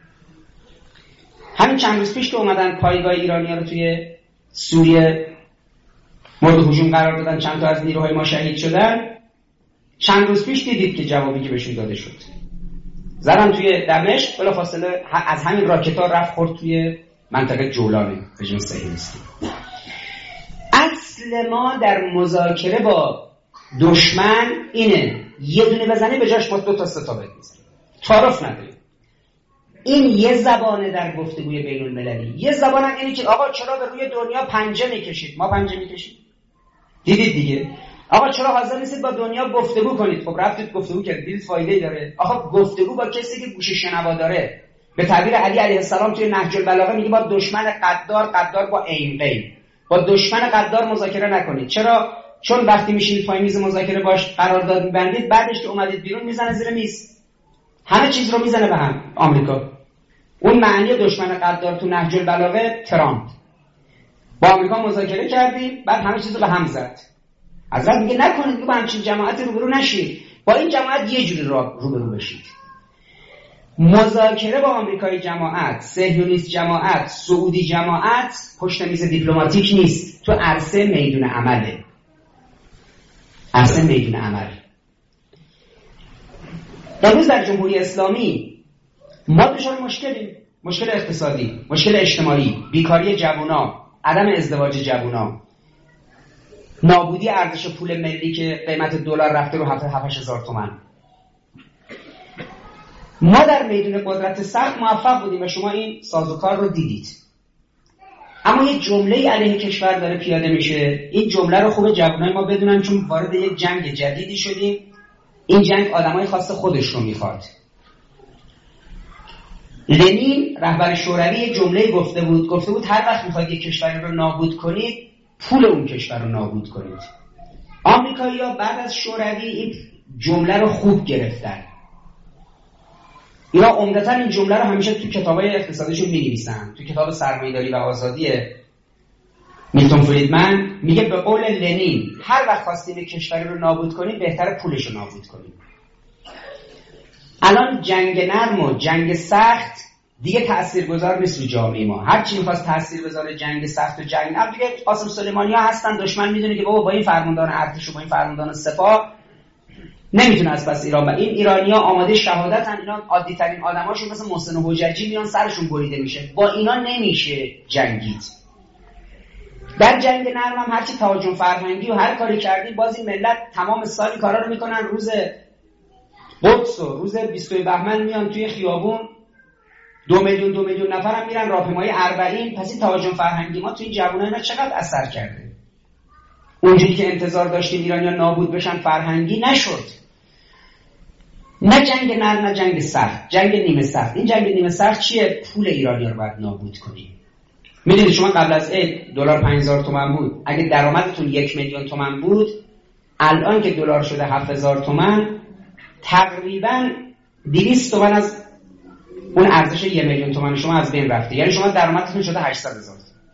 همین چند روز پیش که اومدن پایگاه ایرانی‌ها رو توی سوریه مورد هجوم قرار دادن، چند تا از نیروهای ما شهید شدن. چند روز پیش دیدید که جوابی که بهشون داده شد، زدن توی دمشق، بلافاصله از همین راکت‌ها رفت خورد توی منطقه جولان رژیم صهیونیستی. اصل ما در مذاکره با دشمن اینه یه دونه بزنه به جاش ما دو تا سه تا بزنیم، تعارف نداریم. این یه زبانه در گفتگوی بین المللی. یه زبان هم اینه که آقا چرا به روی دنیا پنجه میکشید؟ ما پنجه میکشید. دیدید دیگه. آقا چرا حاضر نیستید با دنیا گفتگو کنید؟ خب رفتید گفتگو کردید، دیدید فایده‌ای داره؟ آقا گفتگو با کسی که گوش شنوا داره. به تعبیر علی علیه السلام توی نهج البلاغه میگه با دشمن قدار قدار با عین غین. با دشمن قدار مذاکره نکنید. چرا؟ چون وقتی میشینید پای میز مذاکره باش قرارداد می‌بندید، بعدش که اومدید بیرون میزنه زیر میز. همه چیز رو میزنه به هم. آمریکا اون معنی دشمن قدار تو نهج البلاغه ترامپ. با آمریکا مذاکره کردیم بعد همه چیز رو به هم زد. حضرت میگه نکنید که با همچین جماعتی روبرو نشید، با این جماعت یه جوری روبرو بشید. مذاکره با آمریکایی جماعت، صهیونیست جماعت، سعودی جماعت پشت میز دیپلماتیک نیست، تو عرصه میدون عمله. عرصه میدون عمل. امروز در جمهوری اسلامی ما دچار مشکلیم، مشکل اقتصادی، مشکل اجتماعی، بیکاری جوونا، عدم ازدواج جوونا، نابودی ارزش پول ملی که قیمت دلار رفته رو هفت هزار تومان. ما در میدون قدرت سخت موفق بودیم و شما این سازوکار رو دیدید. اما یه جمله علیه کشور داره پیاده میشه. این جمله رو خوب جوانای ما بدونن چون وارد یک جنگ جدیدی شدیم. این جنگ آدمای خاص خودش رو میخواد. لنین رهبر شوروی یه جمله گفته بود، گفته بود هر وقت میخواید یک کشور رو نابود کنید پول اون کشور رو نابود کنید. آمریکایی‌ها بعد از شوروی این جمله رو خوب گرفتن. اینا عمدتاً این جمله رو همیشه تو کتابای اقتصادیشون می‌نویسن. تو کتاب سرمایه‌داری و آزادی میلتون فریدمن میگه به قول لنین هر وقت خواستید کشوری رو نابود کنید بهتره پولش رو نابود کنید. الان جنگ نرم و جنگ سخت دیگه تاثیرگذار نیست رو جامعه ما. هر چی می‌خواست تاثیر بذاره جنگ سخت و جنگ نرم دیگه قاسم سلیمانی‌ها هستن. دشمن میدونه که بابا با این فرماندهان ارتش و با این فرماندهان سپاه نمیتونه از پس ایران. و این ایرانی‌ها آماده شهادتن. اینا عادی ترین آدماشون مثل محسن حججی میان سرشون بریده میشه. با اینا نمیشه جنگید. در جنگ نرم هم هرچی تهاجم فرهنگی و هر کاری کردی باز این ملت تمام سال کارا رو میکنن. روز قدس و روز بیست و دو بهمن میان توی خیابون دو میلیون دو میلیون نفر هم میرن راهپیمایی اربعین. پس این تهاجم فرهنگی ما توی این جوانان چقدر اثر کرده؟ اونجوری که انتظار داشتیم ایرانیان نابود بشن فرهنگی نشد. نه جنگ نرم نه جنگ سخت، جنگ نیمه سخت. این جنگ نیمه سخت چیه؟ پول ایرانیان رو باید نابود کنیم. میدونید شما قبل از عید دلار پنج هزار تومان بود، اگه درآمدتون یک میلیون تومان بود، الان که دلار شده هفت هزار تومان، تقریبا دویست تومان از اون ارزش یک میلیون تومان شما از بین رفته. یعنی شما درآمدتون شده هشتصد هزار.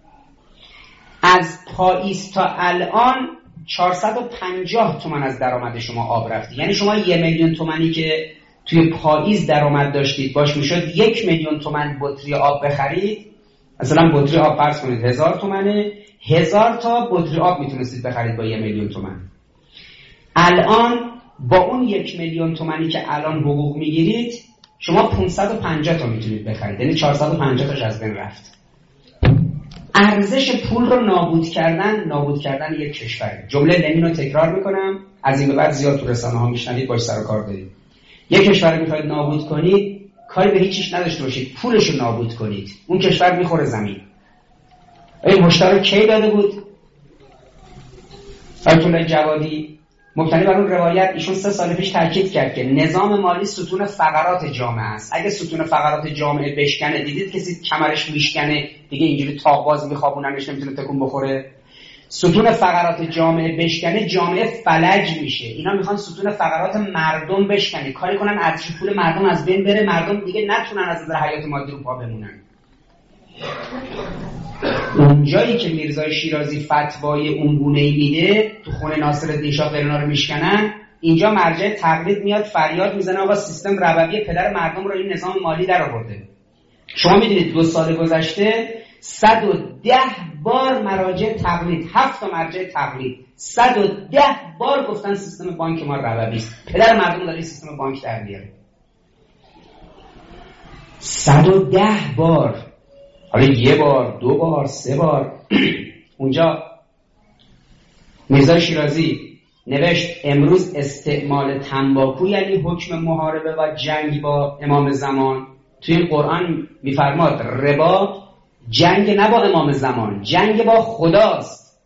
از پاییز تا الان چهارصد و پنجاه تومان از درآمد شما آب رفته. یعنی شما یک میلیون تومانی که توی پاییز درآمد داشتید باش میشد یک میلیون تومان بطری آب بخرید. مثلا بطری آب فرض کنید هزار تومنه، هزار تا بطری آب میتونستید بخرید با یک میلیون تومان. الان با اون یک میلیون تومانی که الان حقوق میگیرید شما پانصد و پنجاه تا میتونید بخرید، یعنی چهارصد و پنجاه تاش از بین رفت. ارزش پول رو نابود کردن، نابود کردن یک کشوره. جمله لنین رو تکرار میکنم، از این به بعد زیاد تو رسانه ها میشنوید، باش سر و کار دارید. یک کشور میخواید نابود کنید، کاری به هیچ چیز نداشته باشید، پولش رو نابود کنید، اون کشور میخوره زمین. این هشدار کی داده بود؟ آیت الله جوادی مبتنی بر اون روایت، ایشون سه سال پیش تاکید کرد که نظام مالی ستون فقرات جامعه است. اگه ستون فقرات جامعه بشکنه، دیدید کسی کمرش میشکنه دیگه اینجوری تاق‌باز میخوابوننش نمیتونه تکون بخوره. ستون فقرات جامعه بشکنه، جامعه فلج میشه. اینا میخوان ستون فقرات مردم بشکنه، کاری کنن ارزش پول مردم از بین بره، مردم دیگه نتونن از نظر حیات مادی رو پا بمونن. اونجایی که میرزای شیرازی فتوای اون گونه‌ای میده، تو خونه ناصرالدین شاه قرنا رو میشکنن، اینجا مرجع تقلید میاد فریاد میزنه آقا سیستم ربوی پدر مردم رو این نظام مالی در آورده. شما میدونید دو سال گذشته صد و ده بار مراجع تقلید، هفت تا مرجع تقلید، صد و ده بار گفتن سیستم بانک ما ربوی است. پدر مردم داره سیستم بانک در میاره. صد و ده بار. حالا یه بار، دو بار، سه بار. اونجا میرزا شیرازی نوشت امروز استعمال تنباکو یعنی حکم محاربه و جنگ با امام زمان. توی این قرآن میفرماد ربا جنگ نه با امام زمان، جنگ با خداست.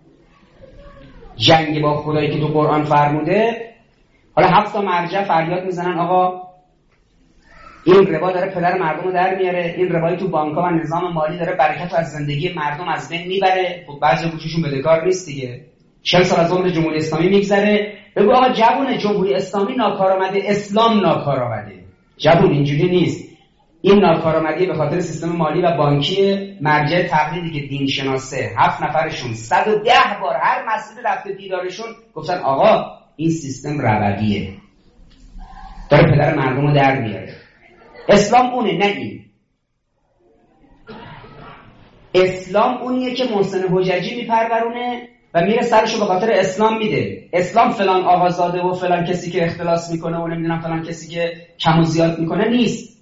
جنگ با خدایی که تو قرآن فرموده. حالا هفت تا مرجع فریاد میزنن آقا این ربا داره پدر مردم رو در میاره، این ربایی تو بانک‌ها و نظام مالی داره برکت رو از زندگی مردم از بین میبره. خب بعضی گوششون بدهکار نیست دیگه. چهل سال از عمر جمهوری اسلامی میگذره، بگو آقا جوون جمهوری اسلامی ناکارآمده، اسلام ناکارآمده. جوون اینجوری نیست. این ناکارآمدی به خاطر سیستم مالی و بانکی. مرجع تقلیدی که دین شناسه هفت نفرشون صد و ده بار هر مسئله رفته دیدارشون گفتن آقا این سیستم ربویه، داره پدر مردم رو در میاره. اسلام اونه، نه این. اسلام اونیه که محسن حججی میپرورونه و میره سرشو به خاطر اسلام میده. اسلام فلان آقازاده و فلان کسی که اختلاس میکنه و نمیدونم فلان کسی که کم و زیاد میکنه نیست.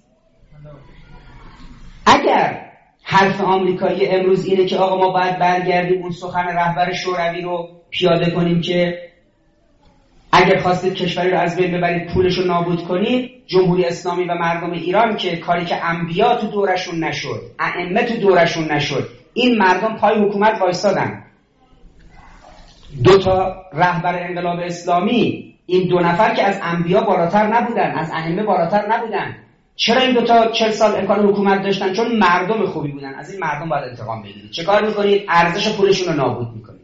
اگر حرف آمریکایی امروز اینه که آقا ما باید برگردیم اون سخن رهبر شوروی رو پیاده کنیم که اگر خواستید کشوری رو از بین ببرید پولش رو نابود کنید، جمهوری اسلامی و مردم ایران که کاری که انبیا تو دورشون نشد، ائمه تو دورشون نشد، این مردم پای حکومت وایسادن. دو تا رهبر انقلاب اسلامی، این دو نفر که از انبیا بالاتر نبودن، از ائمه بالاتر نبودن. چرا این دو تا چهل سال امکان حکومت داشتن؟ چون مردم خوبی بودن. از این مردم باید انتقام بگیرید. چه کار میکنید؟ ارزش پولشون رو نابود میکنید.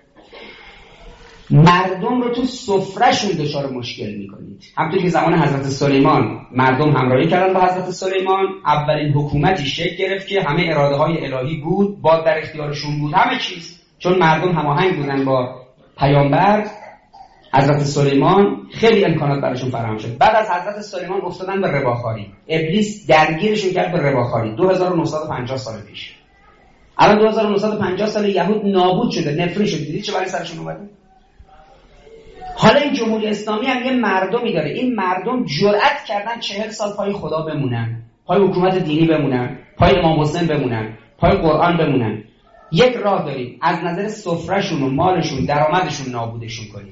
مردم رو تو سفرهشون دچار مشکل میکنید. همونطور که زمان حضرت سلیمان مردم همراهی کردن با حضرت سلیمان، اولین حکومتی شکل گرفت که همه اراده های الهی بود، باد در اختیارشون بود، همه چیز، چون مردم هماهنگ بودن با پیامبر حضرت سلیمان، خیلی امکانات براشون فراهم شد. بعد از حضرت سلیمان افتادن به رباخواری. ابلیس درگیرشون کرد به رباخواری دو هزار و نهصد و پنجاه سال پیش. الان دو هزار و نهصد و پنجاه سال یهود نابود شده، نفرین شده. دیدید چه بلایی سرشون اومده؟ حالا این جمهوری اسلامی هم یه مردمی داره. این مردم جرأت کردن چهل سال پای خدا بمونن، پای حکومت دینی بمونن، پای امام حسین بمونن، پای قرآن بمونن. یک راه داریم، از نظر سفرهشون و مالشون، درآمدشون نابودشون کنیم.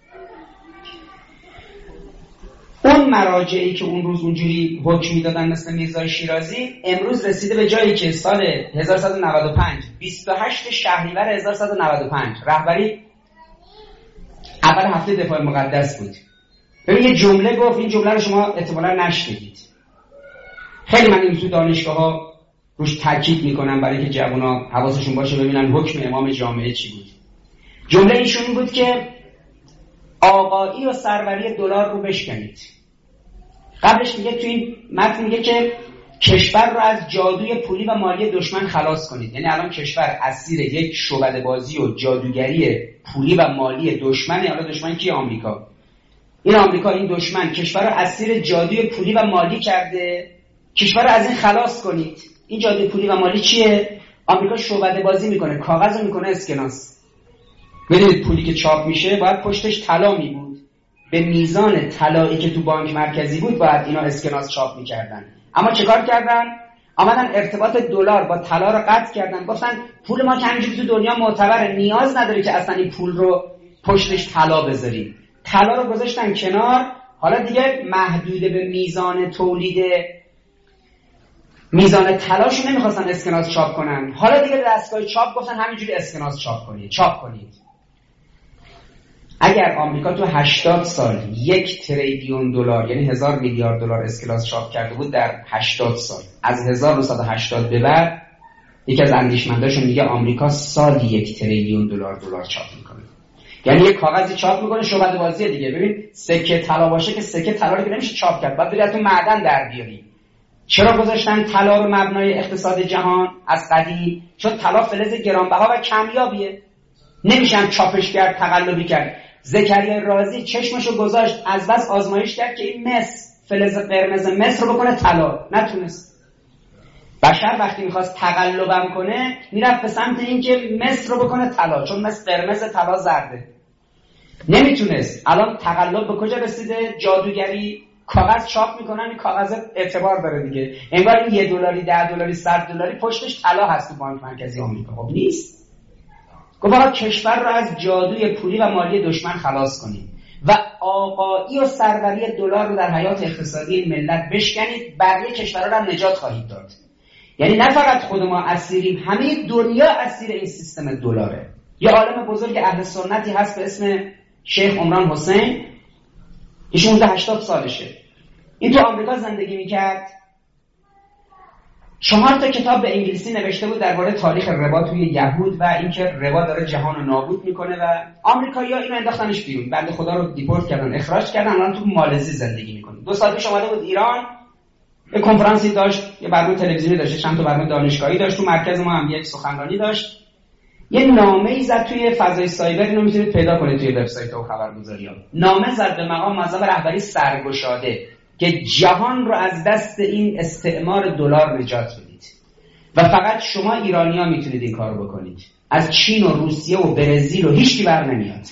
اون مراجعی که اون روز اونجوری حکم میدادن مثل میرزا شیرازی، امروز رسیده به جایی که سال هزار و سیصد و نود و پنج بیست و هشت شهریور هزار و سیصد و نود و پنج رهبری اول هفته دفاع مقدس بود. ببین یه جمله گفت، این جمله رو شما احتمالاً نشنیدید. خیلی من این تو دانشگاه ها روش تاکید میکنم برای اینکه جوونا حواسشون باشه ببینن حکم امام جامعه چی بود. جمله ایشون بود که آقایی و سروری دلار رو بشکنید. قبلش میگه تو این متن میگه که کشور رو از جادوی پولی و مالی دشمن خلاص کنید. یعنی الان کشور اسیر یک شعبده بازی و جادوگری پولی و مالی دشمنه. حالا دشمن کی؟ آمریکا. این آمریکا، این دشمن کشور رو اسیر جادوی پولی و مالی کرده. کشور رو از این خلاص کنید. این جادوی پولی و مالی چیه؟ آمریکا شعبده بازی میکنه، کاغذ رو میکنه اسکناس. ببینید پولی که چاپ میشه باید پشتش طلا می بود. به میزان طلایی که تو بانک مرکزی بود باید اینا اسکناس چاپ میکردن. اما چه کار کردن؟ آمدن ارتباط دلار با طلا رو قطع کردن. گفتن پول ما که همینجوری تو دنیا معتبره، نیاز نداره که اصلا این پول رو پشتش طلا بذاریم. طلا رو گذاشتن کنار. حالا دیگه محدود به میزان تولید میزان طلاشو نمیخواستن اسکناس چاپ کنن. حالا دیگه دستگاه چاپ گفتن همینجوری اسکناس چاپ کنید، چاپ کنید. اگر آمریکا تو هشتاد سال یک تریلیون دلار یعنی هزار میلیارد دلار اسکناس چاپ کرده بود در هشتاد سال، از هزار و نهصد و هشتاد به بعد یکی از اندیشمنداشون میگه آمریکا سالی یک تریلیون دلار دلار چاپ میکنه. یعنی یک کاغذی چاپ میکنه، شعبده بازی دیگه. ببین سکه طلا باشه که سکه طلا رو نمیشه چاپ کرد، بعد بری تو معدن در بیاری. چرا گذاشتن طلا رو مبنای اقتصاد جهان از قدیم؟ چون طلا فلز گرانبها و کمیابیه، نمیشه هم چاپش کرد، تقلبی کرد. زکریا رازی چشمشو گذاشت، از بس آزمایش کرد که این مس، فلز قرمز مس رو بکنه طلا، نتونست. بشر وقتی میخواست تقلبم کنه میرفت به سمت این که مس رو بکنه طلا، چون مس قرمز، طلا زرده. نمیتونست. الان تقلب به کجا رسیده؟ جادوگری. کاغذ چاپ میکنن، این کاغذ اعتبار داره دیگه. انگار این یه دلاری، ده دلاری، صد دلاری پشتش طلا هست تو بانک مرکزی آمریکا. خب نیست. گفت آقا کشور رو از جادوی پولی و مالی دشمن خلاص کنید و آقایی و سروری دلار رو در حیات اقتصادی ملت بشکنید، بقیه کشورها رو هم نجات خواهید داد. یعنی نه فقط خود ما اسیریم، همه دنیا اسیر این سیستم دلاره. یه عالم بزرگ اهل سنتی هست به اسم شیخ عمران حسین، ایشون حدود هشتاد سالشه. این تو آمریکا زندگی میکرد. چهار تا کتاب به انگلیسی نوشته بود درباره تاریخ ربا توی یهود و اینکه ربا داره جهان رو نابود میکنه و آمریکایی‌ها اینو انداختنش بیرون. بنده خدا رو دیپورت کردن، اخراج کردن. الان تو مالزی زندگی میکنه. دو سال پیش اومده بود ایران، یه کنفرانسی داشت، یه برنامه تلویزیونی داشت، چند تا برنامه دانشگاهی داشت. تو مرکز ما هم یک سخنرانی داشت. یه نامه‌ای زد توی فضای سایبر، اینو میتونید پیدا کنید توی وبسایت و خبرگزاری‌ها. نامه زد به مقام معظم رهبری سرگشاده که جهان رو از دست این استعمار دلار نجات بدید و فقط شما ایرانی‌ها میتونید این کارو بکنید. از چین و روسیه و برزیل و هیچکی بر نمیاد.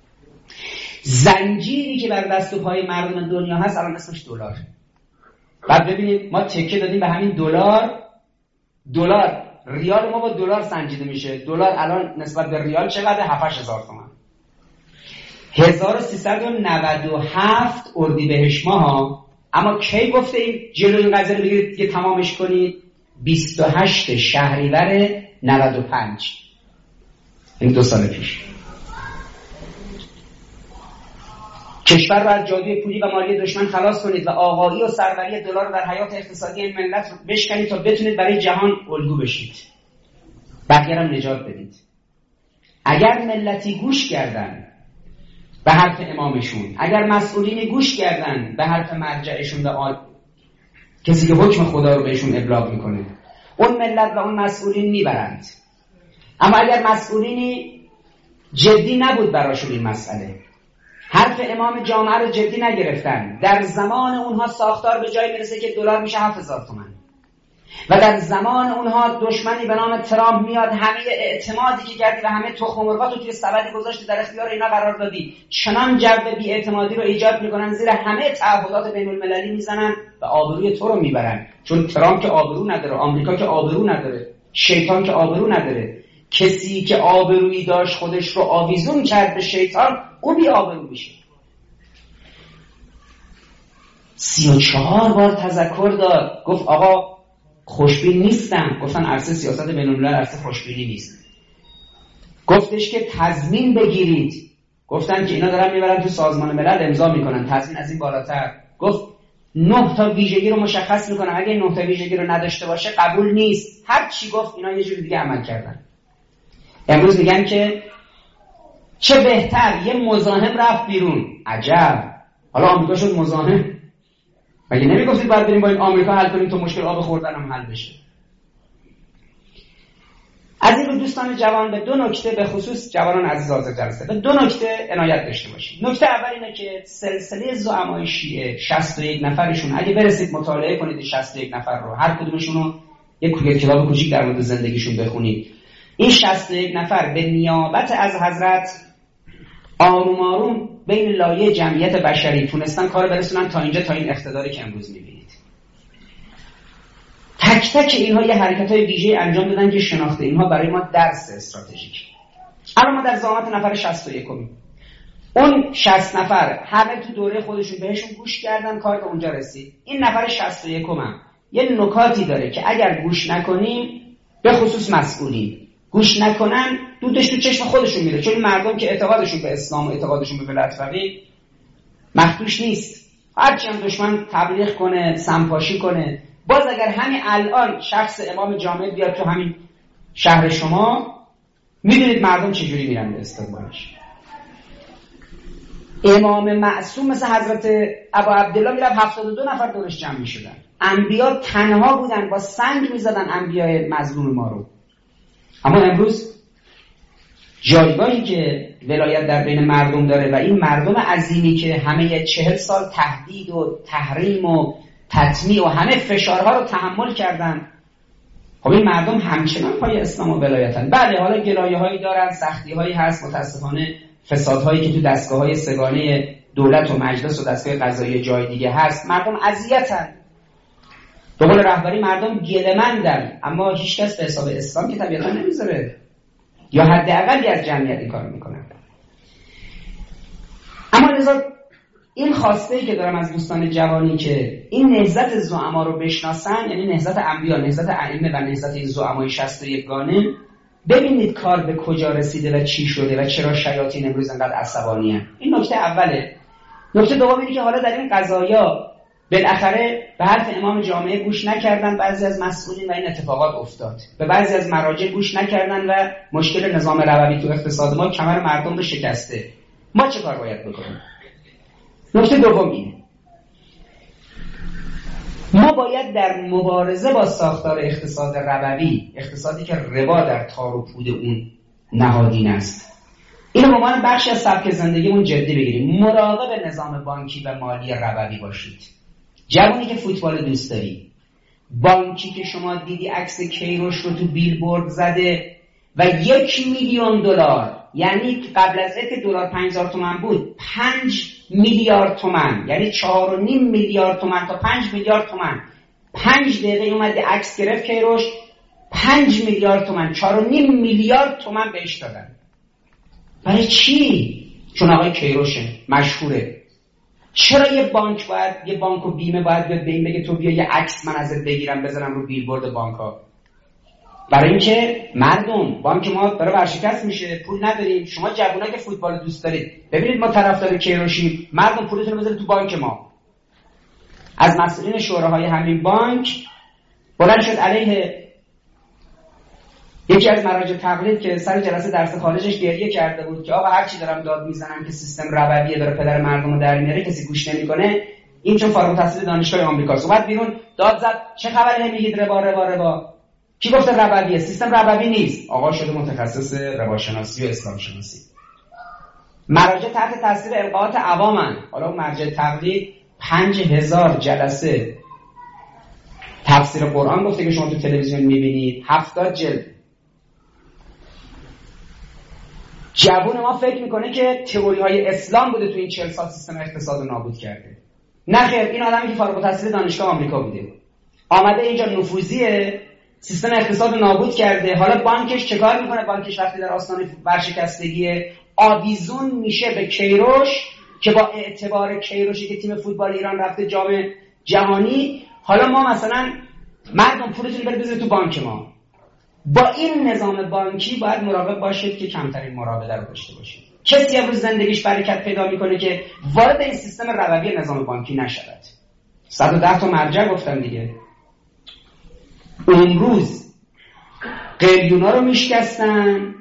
زنجیری که بر دست و پای مردم دنیا هست الان اسمش دلار. بعد ببینید ما تکیه دادیم به همین دلار. دلار ریال ما با دلار سنجیده میشه. دلار الان نسبت به ریال چقدر؟ هفت هزار تومان. هزار و سیصد و نود و هفت اردیبهشت ماه. اما کی گفته این جلو این قضیه رو بگیرید که تمامش کنید؟ بیست و هشت شهریور نود و پنج، این دو سال پیش. کشور رو از جادوی پولی و مالی دشمن خلاص کنید و آقایی و سروری دلار رو در حیات اقتصادی این ملت رو بشکنید تا بتونید برای جهان الگو بشید. بقیه رو نجات بدید. اگر ملتی گوش کردن به حرف امامشون، اگر مسئولین گوش کردن به حرف مرجعشون و آل کسی که حکم خدا رو بهشون ابلاغ میکنه، اون ملت و اون مسئولین میبرند. اما اگر مسئولینی جدی نبود براشون این مسئله، حرف امام جامعه رو جدی نگرفتن، در زمان اونها ساختار به جای میرسه که دلار میشه هفت هزار تومان و در زمان اونها دشمنی به نام ترامپ میاد، همه اعتمادی که کردی و همه تخم مرغات رو توی سبد گذاشتی در اختیار اینا قرار دادی، چنان جو بی اعتمادی رو ایجاد میکنن، زیر همه تعهدات بین المللی میزنن و آبروی تو رو میبرن. چون ترامپ که آبرو نداره، آمریکا که آبرو نداره، شیطان که آبرو نداره. کسی که آبرویی داشت خودش رو آویزون کرد به شیطان، او بی آبرو میشه. سی و چهار بار تذکر داد، گفت آقا خوشبین نیستم. گفتن عرصه سیاست بین الملل عرصه خوشبینی نیست. گفتش که تضمین بگیرید. گفتن که اینا دارن میبرن تو سازمان ملل امضا میکنن، تضمین از این بالاتر. گفت نه تا ویژگی رو مشخص میکنن، اگه نه تا ویژگی رو نداشته باشه قبول نیست. هر چی گفت اینا یه جوری دیگه عمل کردن. امروز میگن که چه بهتر یه مزاحم رفت بیرون. عجب، حالا آمریکا شد مزاحم؟ مگه نمیگفتید باید بریم با این آمریکا حل کنیم تا مشکل آب خوردن هم حل بشه؟ از این رو دوستان جوان به دو نکته، به خصوص جوانان عزیز حاضر جلسه، به دو نکته عنایت داشته باشید. نکته اول اینه که سلسله زعمای شیعه شصت و یک نفرشون، اگه برسید مطالعه کنید شصت و یک نفر رو، هر کدومشون رو یک کتاب کوچیک در مورد زندگیشون بخونید، این شصت و یک نفر به نیابت از حضرت آروم آروم بین لایه جمعیت بشری تونستن کار برسونن تا اینجا، تا این اقتداری که امروز میبینید. تک تک اینها یه حرکت‌های ویژه انجام دادن که شناخته اینها برای ما درس استراتژیک. اما ما در زعامت نفر شصت و یک اون شصت نفر همه تو دوره خودشون بهشون گوش کردن، کار به اونجا رسید. این نفر شصت و یک هم یه نکاتی داره که اگر گوش نکنیم، به خصوص مسئولین گوش نکنن، دودش تو چشم خودشون میره، چون مردم که اعتقادشون به اسلام و اعتقادشون به ولایت فقیه مخدوش نیست. هرچی هم دشمن تبلیغ کنه، سمپاشی کنه، باز اگر همین الان شخص امام جامع بیاد تو همین شهر شما، میدونید مردم چجوری میرن به استقبالش. امام معصوم مثل حضرت ابا عبدالله میرفت هفتاد و دو نفر دورش جمع میشدن. انبیا تنها بودن، با سنگ میزدن انبیای مظلوم ما رو. اما امروز جایگاهی که ولایت در بین مردم داره و این مردم عظیمی که همه چهل سال تهدید و تحریم و تطمیع و همه فشارها رو تحمل کردن، خب این مردم همچنان پای اسلام و ولایتن. بله حالا گلایه‌هایی دارن، سختی‌هایی هست، متاسفانه فسادهایی که تو دستگاه‌های سگانه دولت و مجلس و دستگاه قضایی جای دیگه هست، مردم اذیتن. به قول رهبری مردم گله‌مندن، اما هیچکس به حساب اسلام که طبیعتا نمیذاره، یا حداقلی از جمعیت این کارو میکنن. اما لذا این خواسته که دارم از دوستان جوانی که این نهضت زعما رو بشناسن، یعنی نهضت انبیا، نهضت ائمه و نهضت این زعمای شصت و یک گانه، ببینید کار به کجا رسیده و چی شده و چرا شیاطین امروز انقدر عصبانی هستند. این نکته اوله. نکته دوم اینه که حالا در این قضایا بالاخره به حرف امام جامعه گوش نکردن بعضی از مسئولین و این اتفاقات افتاد. به بعضی از مراجع گوش نکردن و مشکل نظام روابی تو اقتصاد ما کمر مردم رو شکسته. ما چه کار باید بکنیم؟ نکته دوم اینه، ما باید در مبارزه با ساختار اقتصاد ربوی، اقتصادی که ربا در تار و پود اون نهادین است، اینو به عنوان بخشی از سبک زندگیمون جدی بگیریم. مراقب نظام بانکی و مالی ربوی باشید. جوانی که فوتبال دوست داری، بانکی که شما دیدی عکس کیروش رو تو بیلبورد زده و یک میلیون دلار، یعنی قبل از اینکه دلار پنج هزار تومان بود پنج میلیارد تومان، یعنی چهار و نیم میلیارد تومان تا پنج میلیارد تومان، پنج دقیقه اومده عکس گرفت کیروش، پنج میلیارد تومان، چهار و نیم میلیارد تومان بهش دادن. برای چی؟ چون آقای کیروشه، مشهوره. چرا یه بانک باید، یه بانک و بیمه باید به این بگه تو بیا یه عکس من ازت بگیرم بذارم رو بیلبورد بانک‌ها؟ برای اینکه مردم، بانک ما داره ورشکست میشه، پول نداریم. شما جوونا که فوتبال دوست دارید، ببینید ما طرفدار کیروشیم، مردم پولتون رو بذارید تو بانک ما. از مسئولین شوراهای همین بانک بلند شد علیه یکی از مراجع تقلید که سر جلسه درس خارجش گریه کرده بود که آقا هر چی دارم داد میزنم که سیستم ربویه داره پدر مردم رو در میاره، کسی گوش نمیکنه، این چون فارغ التحصیل دانشگاه آمریکاست. اومد بیرون داد زد چه خبره میگید ربا ربا ربا؟ کی گفته ربویه؟ سیستم ربوی نیست. آقا شده متخصص روانشناسی و اسلام شناسی. مراجع تحت تاثیر القاءات عوامن. حالا اون مرجع تقلید پنج هزار جلسه تفسیر قرآن گفته که شما تو تلویزیون میبینید، هفتاد جلد. جوون ما فکر میکنه که تئوری های اسلام بوده تو این چهل سال سیستم اقتصاد رو نابود کرده. نه خیر، این آدمی که فارغ التحصیل دانشگاه آمریکا بوده، آمده اینجا نفوذیه، سیستم اقتصاد رو نابود کرده. حالا بانکش چه کار میکنه؟ بانکش وقتی در آستانه ورشکستگی آویزون میشه به کیروش که با اعتبار کیروشی که تیم فوتبال ایران رفته جام جهانی، حالا ما مثلا مردم پولتون برید بذارید تو بانک ما. با این نظام بانکی باید مراقب باشید که کمترین مراقبه رو داشته باشید. کسی امروز زندگیش برکت پیدا میکنه که وارد این سیستم ربوی نظام بانکی نشود. صد و ده تا مرجع گفتم دیگه. امروز قلیونا رو میشکستن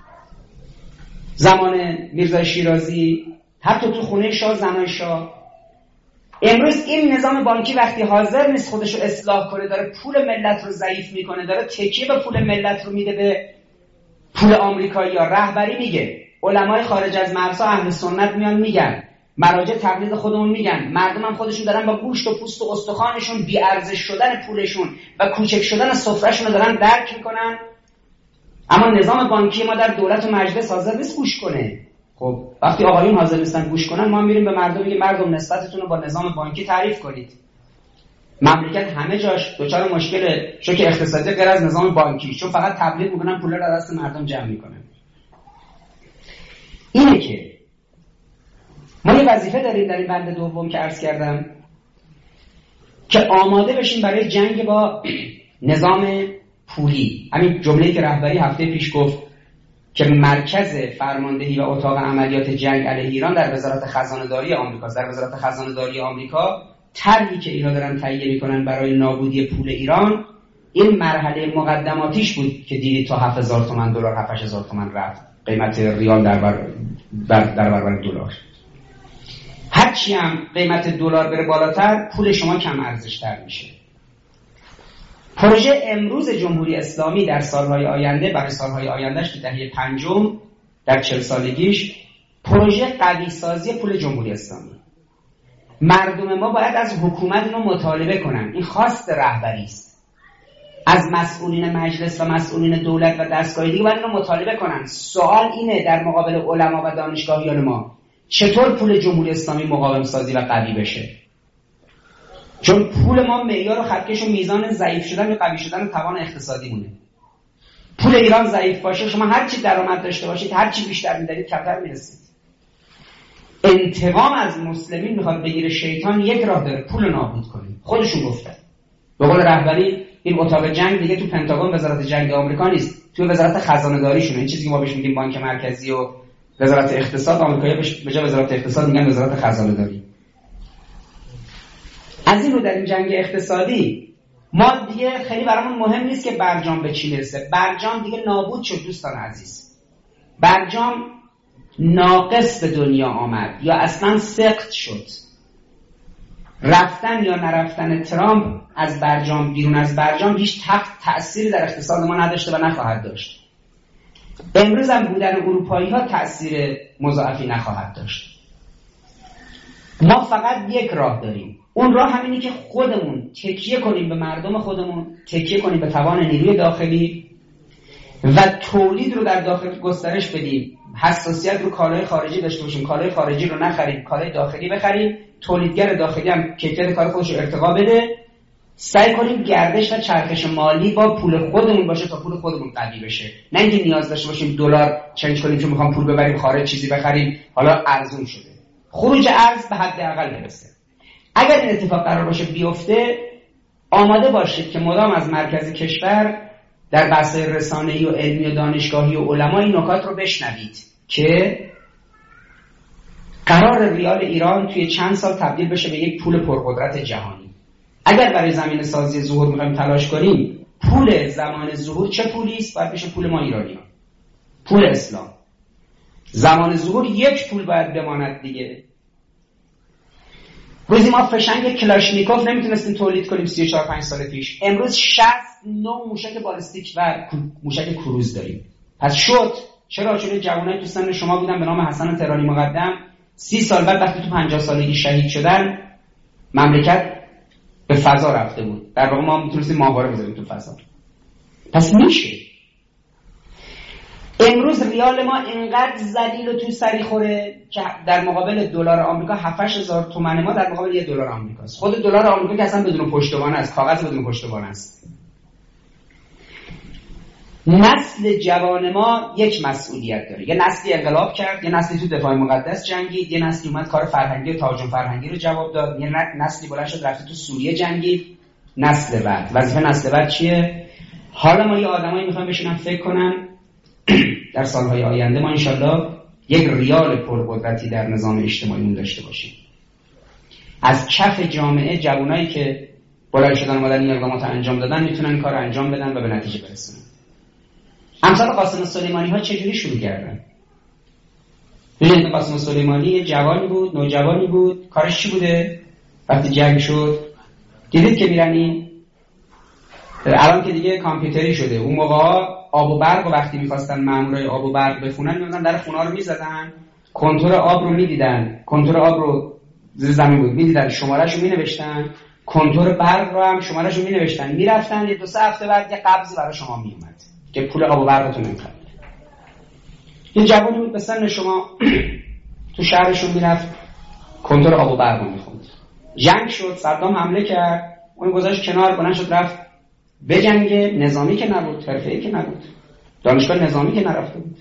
زمان میرزا شیرازی، حتی تو خونه شاه زنای شاه. امروز این نظام بانکی وقتی حاضر نیست خودش رو اصلاح کنه، داره پول ملت رو ضعیف میکنه، داره تکیه به پول ملت رو میده به پول آمریکایی ها. رهبری میگه، علمای خارج از مرزها اهل سنت میان میگن، مراجع تقلید خودمون میگن، مردم هم خودشون دارن با گوشت و پوست و استخوانشون بی ارزش شدن پولشون و کوچک شدن سفرهشون رو دارن درک میکنن. اما نظام بانکی ما در دولت و مجلس حاضر نیست گوش کنه. خب وقتی آقایون حاضر نیستن گوش کنن، ما میریم به مردم میگیم مردم نسبتتون رو با نظام بانکی تعریف کنید. مملکت همه جاش دچار مشکل شوک اقتصادی غیر از نظام بانکی، چون فقط تبلیغ میکنن پول رو دست مردم جمع میکنن. اینه که ما یه وظیفه داریم در این بند دوم که عرض کردم که آماده بشیم برای جنگ با نظام پولی. همین جمله‌ای که رهبری هفته پیش گفت که مرکز فرماندهی و اتاق عملیات جنگ علیه ایران در وزارت خزانه‌داری آمریکا، در وزارت خزانه‌داری آمریکا طرحی که اینا دارن تهیه میکنن برای نابودی پول ایران، این مرحله مقدماتیش بود که دیدید تا هفت هزار تومان دلار، هفت هزار تومان رفت قیمت ریال در بر در برابر دلار. هرچی هم قیمت دلار بره بالاتر، پول شما کم ارزش‌تر میشه. پروژه امروز جمهوری اسلامی در سالهای آینده، برای سالهای آیندهش که دهه پنجم در چهل سالگیش، پروژه قوی سازی پول جمهوری اسلامی. مردم ما باید از حکومت اینو مطالبه کنن. این خواست رهبری است. از مسئولین مجلس و مسئولین دولت و دستگاه دیگه باید اینو مطالبه کنن. سوال اینه در مقابل علما و دانشگاهیان ما، چطور پول جمهوری اسلامی مقاوم سازی و قوی بشه؟ چون پول ما معیار و خطکش و میزان ضعیف شدن و قوی شدن و توان اقتصادی مونه. پول ایران ضعیف باشه، شما هر چی درآمد داشته باشید، هر چی بیشتر می‌دارید کمتر میرسید. انتقام از مسلمین میخواد بگیره شیطان، یک راه داره، پول نابود کنه. خودشون گفتن. به قول رهبری این اتاق جنگ دیگه تو پنتاگون وزارت جنگ آمریکا نیست، تو وزارت خزانه‌داریشونه. این چیزی که ما بهش میگیم بانک مرکزی و وزارت اقتصاد، آمریکایی‌ها بهش به جای وزارت اقتصاد میگن وزارت خزانه‌داری. از این رو در این جنگ اقتصادی ما دیگه خیلی برامون مهم نیست که برجام به چی میرسه. برجام دیگه نابود شد دوستان عزیز. برجام ناقص به دنیا آمد یا اصلا سقط شد. رفتن یا نرفتن ترامپ از برجام بیرون از برجام هیچ تأثیری در اقتصاد ما نداشته و نخواهد داشت. امروز هم بودن اروپایی ها تأثیر مضاعفی نخواهد داشت. ما فقط یک راه داریم، اون راه همینی که خودمون تکیه کنیم به مردم خودمون، تکیه کنیم به توان نیروی داخلی و تولید رو در داخل گسترش بدیم. حساسیت رو کالای خارجی داشته باشیم، کالای خارجی رو نخریم، کالای داخلی بخریم. تولیدگر داخلی هم کیفیت کار خودش رو ارتقا بده. سعی کنیم گردش و چرخش مالی با پول خودمون باشه تا پول خودمون قوی بشه، نه اینکه نیاز داشته باشیم دلار چنج کنیم چون میخوام پول ببریم خارج چیزی بخریم حالا ارزون شده. خروج ارز به حداقل برسه. اگر این اتفاق قرار باشه بیفته، آماده باشید که مدام از مرکز کشور در بحث‌های رسانه‌ای و علمی و دانشگاهی و علما این نکات رو بشنوید که قرار ریال ایران توی چند سال تبدیل بشه به یک پول پرقدرت جهانی. اگر برای زمین سازی ظهور می‌خوایم تلاش کنیم، پول زمان ظهور چه پولی است؟ باید بشه پول ما ایرانیان، پول اسلام. زمان ظهور یک پول باید بماند دیگه. روزی ما فشنگ کلاشنیکوف نمیتونستیم تولید کنیم سی و چهار پنج سال پیش. امروز شصت نوع موشک بالستیک و موشک کروز داریم. پس شد. چرا؟ چون جوانای تو سن شما بودن به نام حسن تهرانی مقدم، سی سال بعد وقتی تو پنجاه سالگی شهید شدن، مملکت به فضا رفته بود. در واقع ما میتونستیم ماهواره بذاریم تو فضا. پس میشه. امروز ریال ما اینقدر ذلیل و تو سری خوره که در مقابل دلار آمریکا هفت هزار تومان ما در مقابل یک دلار آمریکاست. خود دلار آمریکا که اصلا بدون پشتوانه است، کاغذ بدون پشتوانه است. نسل جوان ما یک مسئولیت داره. یه نسلی انقلاب کرد، یه نسلی تو دفاع مقدس جنگید، یه نسلی اومد کار فرهنگی و تهاجم فرهنگی رو جواب داد، یه نسلی بلند شد رفت تو سوریه جنگید. نسل بعد، وظیفه نسل بعد چیه؟ حالا ما یه آدمایی میخوایم بشینن فکر کنن در سالهای آینده ما انشالله یک ریال پرقدرتی در نظام اجتماعیمون داشته باشیم. از کف جامعه جوانایی که بالای شدن اومدن این اقدامات انجام دادن میتونن این کار انجام بدن و به نتیجه برسونن. امثال قاسم سلیمانی ها چجوری شروع کردن؟ ببینید قاسم سلیمانی یه جوانی بود، نوجوانی بود، کارش چی بوده؟ وقتی جنگ شد دیدید که میرن، الان که دیگه کامپیوتری شده، اون موقع آب و برق وقتی می‌خواستن مامورای آب و برق بخونن می‌اومدن در خونه رو می‌زدن، کنتور آب رو می‌دیدن، کنتور آب رو زیر زمین بود می‌دیدن، شماره‌شو می‌نوشتن، کنتور برق رو هم شماره‌شو می‌نوشتن، می‌رفتن یه دو سه هفته بعد یه قبضی برای شما میومد که پول آب و برقتون می‌خرید. یه جوانی بود به سن شما تو شهرشون میرفت کنتور آب و برق رو می‌خوند. جنگ شد، صدام حمله کرد، اون گذاشت کنار، بلند شد رفت به جنگ نظامی که نبود، حرفه‌ای که نبود، دانشگاه نظامی که نرفته بود،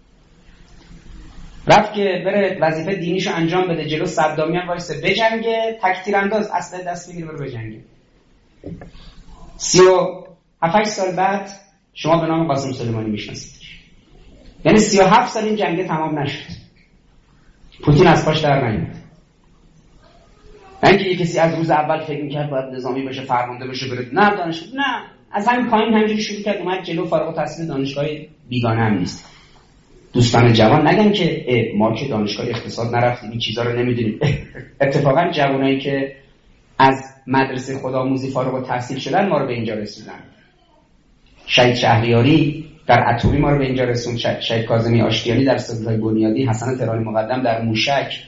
رفت که بره وظیفه دینیشو انجام بده، جلو صدامیان وایسه به جنگ، تک تیرانداز اسلحه دست بگیره بره به جنگ. سی و هفت سال بعد شما به نام قاسم سلیمانی میشناسیدش، یعنی سی و هفت سال این جنگ تمام نشد، پوتین از پاش در نیامد. اینکه کسی از روز اول فکر می‌کرد باید نظامی بشه، فرمانده بشه، بره نه دانشگاه، نه، از همین پایین همینجوری شروع کرد اومد جلو. فارغ التحصیل دانشگاه بیگانه هم نیست. دوستان جوان نگن که ما که دانشگاه اقتصاد نرفتیم این چیزا رو نمیدونیم. اتفاقا جوانایی که از مدرسه خودآموزی فارغ التحصیل شدن ما رو به اینجا رسوندن. شهید شهریاری در اتمی ما رو به اینجا رسوند، شهید کاظمی آشتیانی در سلولهای بنیادی، حسن تهرانی مقدم در موشک.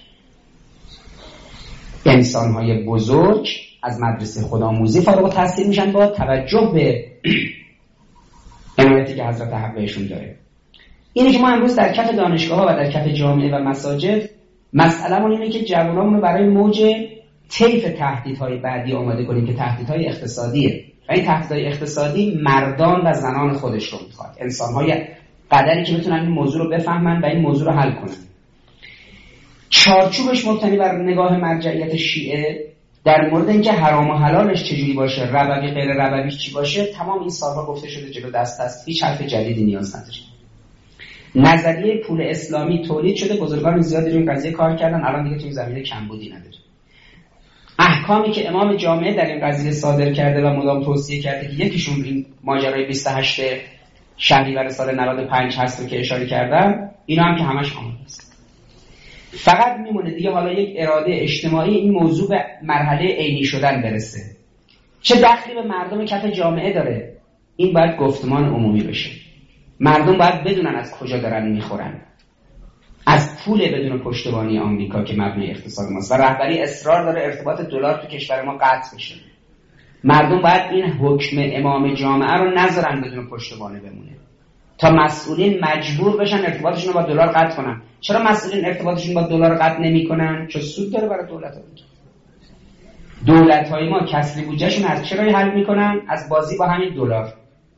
انسان‌های بزرگ از مدرسه خودآموزی فارغ التحصیل میشن با توجه به عنایتی که حضرت حق بهشون داره. اینه که ما امروز در کف دانشگاه‌ها و در کف جامعه و مساجد مسئله‌مون اینه که جوانامون رو برای موج طیف تهدیدهای بعدی آماده کنیم که تهدیدهای اقتصادیه و این تهدیدهای اقتصادی مردان و زنان خودش رو میخواد، انسان‌های قدری که بتونن این موضوع رو بفهمن و این موضوع رو حل کنن. چارچوبش مبتنی بر نگاه مرجعیت شیعه در مورد اینکه حرام و حلالش چجوری باشه، ربوی غیر ربویش چی باشه، تمام این سالها گفته شده، جلو دست است، هیچ حرف جدیدی نیاز نداره. نظریه پول اسلامی تولید شده، بزرگان زیادی روی این قضیه کار کردن، الان دیگه تو این زمینه کمبودی نداره. احکامی که امام جامعه در این قضیه صادر کرده و مدام توصیه کرده که یکیشون این ماجرای بیست و هشت شهریور سال نود و پنج هست رو که اشاره کردم، اینا هم که همش آماده است. فقط میمونه دیگه حالا یک اراده اجتماعی این موضوع به مرحله عینی شدن برسه. چه دخلی به مردم کف جامعه داره؟ این باید گفتمان عمومی بشه. مردم باید بدونن از کجا دارن میخورن، از پول بدون پشتوانی آمریکا که مبنای اقتصاد ماست و رهبری اصرار داره ارتباط دلار تو کشور ما قطع بشه. مردم باید این حکم امام جامعه رو نذارن بدون پشتوانه بمونه تا مسئولین مجبور بشن ارتباطشون رو با دلار قطع کنن. چرا مسئولین ارتباطشون با دلار قطع نمی‌کنن؟ چون سود داره برای دولت‌ها. دولت‌های ما کسری بودجهشون از چرا حل می‌کنن؟ از بازی با همین دلار.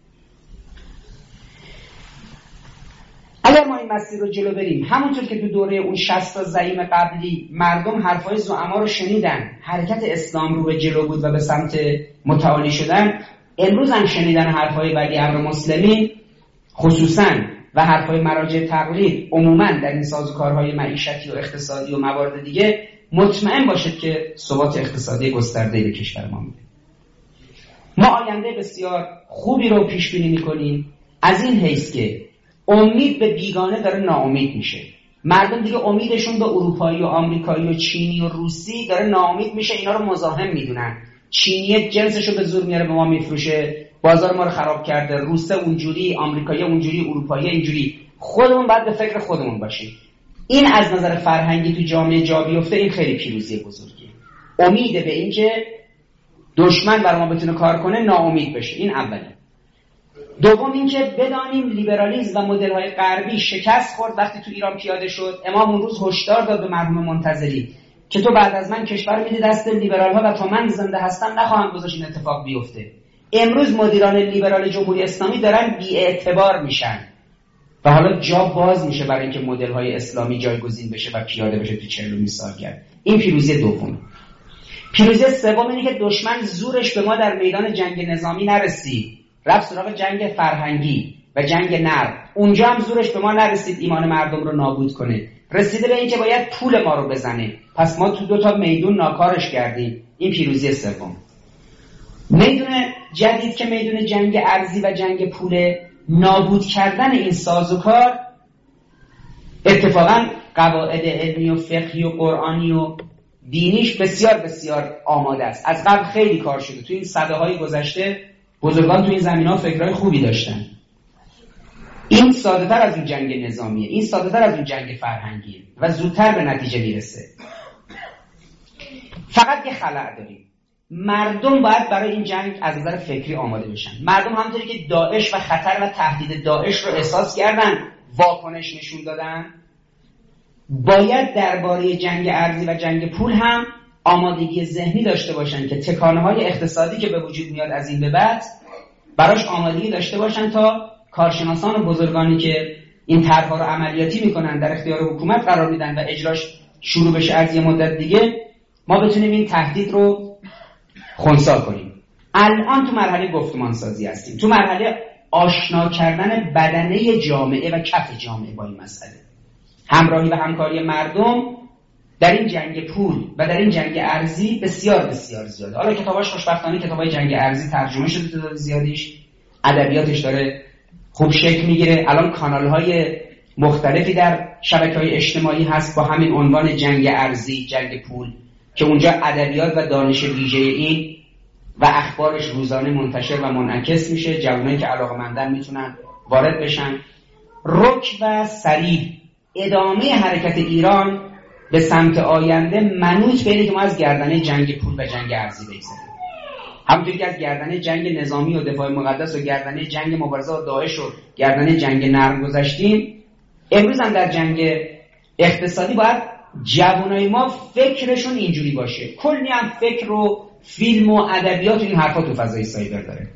اگر ما این مسیر رو جلو بریم، همونطور که تو دوره اون شصت تا زعیم قبلی مردم حرفای زعما رو شنیدن، حرکت اسلام رو به جلو بود و به سمت متعالی شدن، امروز هم شنیدن حرفای ولی امر مسلمین خصوصاً و حرفای مراجع تقلید عموماً در این سازوکارهای معیشتی و اقتصادی و موارد دیگه، مطمئن باشید که ثبات اقتصادی گسترده‌ای به کشور ما میده. ما آینده بسیار خوبی رو پیش بینی می‌کنیم از این حیث که امید به بیگانه داره ناامید میشه. مردم دیگه امیدشون به اروپایی و آمریکایی و چینی و روسی داره ناامید میشه، اینا رو مزاحم میدونن. چینی جنسشو به زور میاره به ما میفروشه، بازار ما رو خراب کرده، روسه اونجوری، آمریکایی اونجوری، اروپایی اینجوری. خودمون باید به فکر خودمون باشیم. این از نظر فرهنگی تو جامعه جا بیفته، این خیلی پیروزی بزرگیه. امید به این که دشمن بر ما بتونه کار کنه ناامید بشه، این اولی. دوم این که بدانیم لیبرالیسم و مدل‌های غربی شکست خورد وقتی تو ایران پیاده شد. امام اون روز هشدار داد به مرحوم منتظری که تو بعد از من کشور میدی دست لیبرال‌ها و تا من زنده هستم نخواهم گذاشت این اتفاق بیفته. امروز مدیران لیبرال جمهوری اسلامی دارن بی‌اعتبار میشن و حالا جا باز میشه برای اینکه مدل‌های اسلامی جایگزین بشه و پیاده بشه تو چهلمین سالگرد. این پیروزی دوم. پیروزی سوم اینه که دشمن زورش به ما در میدان جنگ نظامی نرسید، رفت سراغ جنگ فرهنگی و جنگ نرم. اونجا هم زورش به ما نرسید ایمان مردم رو نابود کنه، رسیده به اینکه باید پول ما رو بزنه. پس ما تو دو تا میدون ناکارش کردیم. این پیروزی سوم. میدون جدید که میدون جنگ ارضی و جنگ پول، نابود کردن این سازوکار اتفاقا قواعد علمی و فقهی و قرآنی و دینیش بسیار بسیار آماده است. از قبل خیلی کار شده. تو این سده‌های گذشته بزرگان تو این زمینه‌ها فکرای خوبی داشتن. این ساده‌تر از اون جنگ نظامیه، این ساده‌تر از اون جنگ فرهنگیه و زودتر به نتیجه میرسه. فقط یه خلأ داریم. مردم باید برای این جنگ از نظر فکری آماده بشن. مردم همونطوری که داعش و خطر و تهدید داعش رو احساس کردن، واکنش نشون دادن، باید درباره جنگ ارضی و جنگ پول هم آمادگی ذهنی داشته باشن که تکانه‌های اقتصادی که به وجود میاد از این به بعد براش آمادگی داشته باشن تا کارشناسان و بزرگانی که این طرح‌ها رو عملیاتی میکنن در اختیار حکومت قرار میدن و اجراش شروع بشه از یه مدت دیگه، ما بتونیم این تهدید رو خنثی کنیم. الان تو مرحله گفتمان سازی هستیم، تو مرحله آشنا کردن بدنه جامعه و کف جامعه با این مسئله. همراهی و همکاری مردم در این جنگ پول و در این جنگ ارضی بسیار بسیار زیاده. حالا کتاباش خوشبختانه کتابای جنگ ارضی ترجمه شده، تعداد زیادیش، ادبیاتش داره خوب شکل میگیره. الان کانال‌های مختلفی در شبکه‌های اجتماعی هست با همین عنوان جنگ ارضی، جنگ پول، که اونجا ادبیات و دانش ویژه این و اخبارش روزانه منتشر و منعکس میشه. جوانایی که علاقه‌مندن میتونن وارد بشن. رک و سریع ادامه حرکت ایران به سمت آینده منوط به اینه که ما از گردنه جنگ پول و جنگ ارضی بگذریم. همونطوری که از گردنه جنگ نظامی و دفاع مقدس و گردنه جنگ مبارزه با داعش و گردنه جنگ نرم گذاشتیم، امروز هم در جنگ اقتصادی باید جوانای ما فکرشون اینجوری باشه. کلی هم فکر و فیلم و ادبیات و این حرفا تو فضای سایبر داره.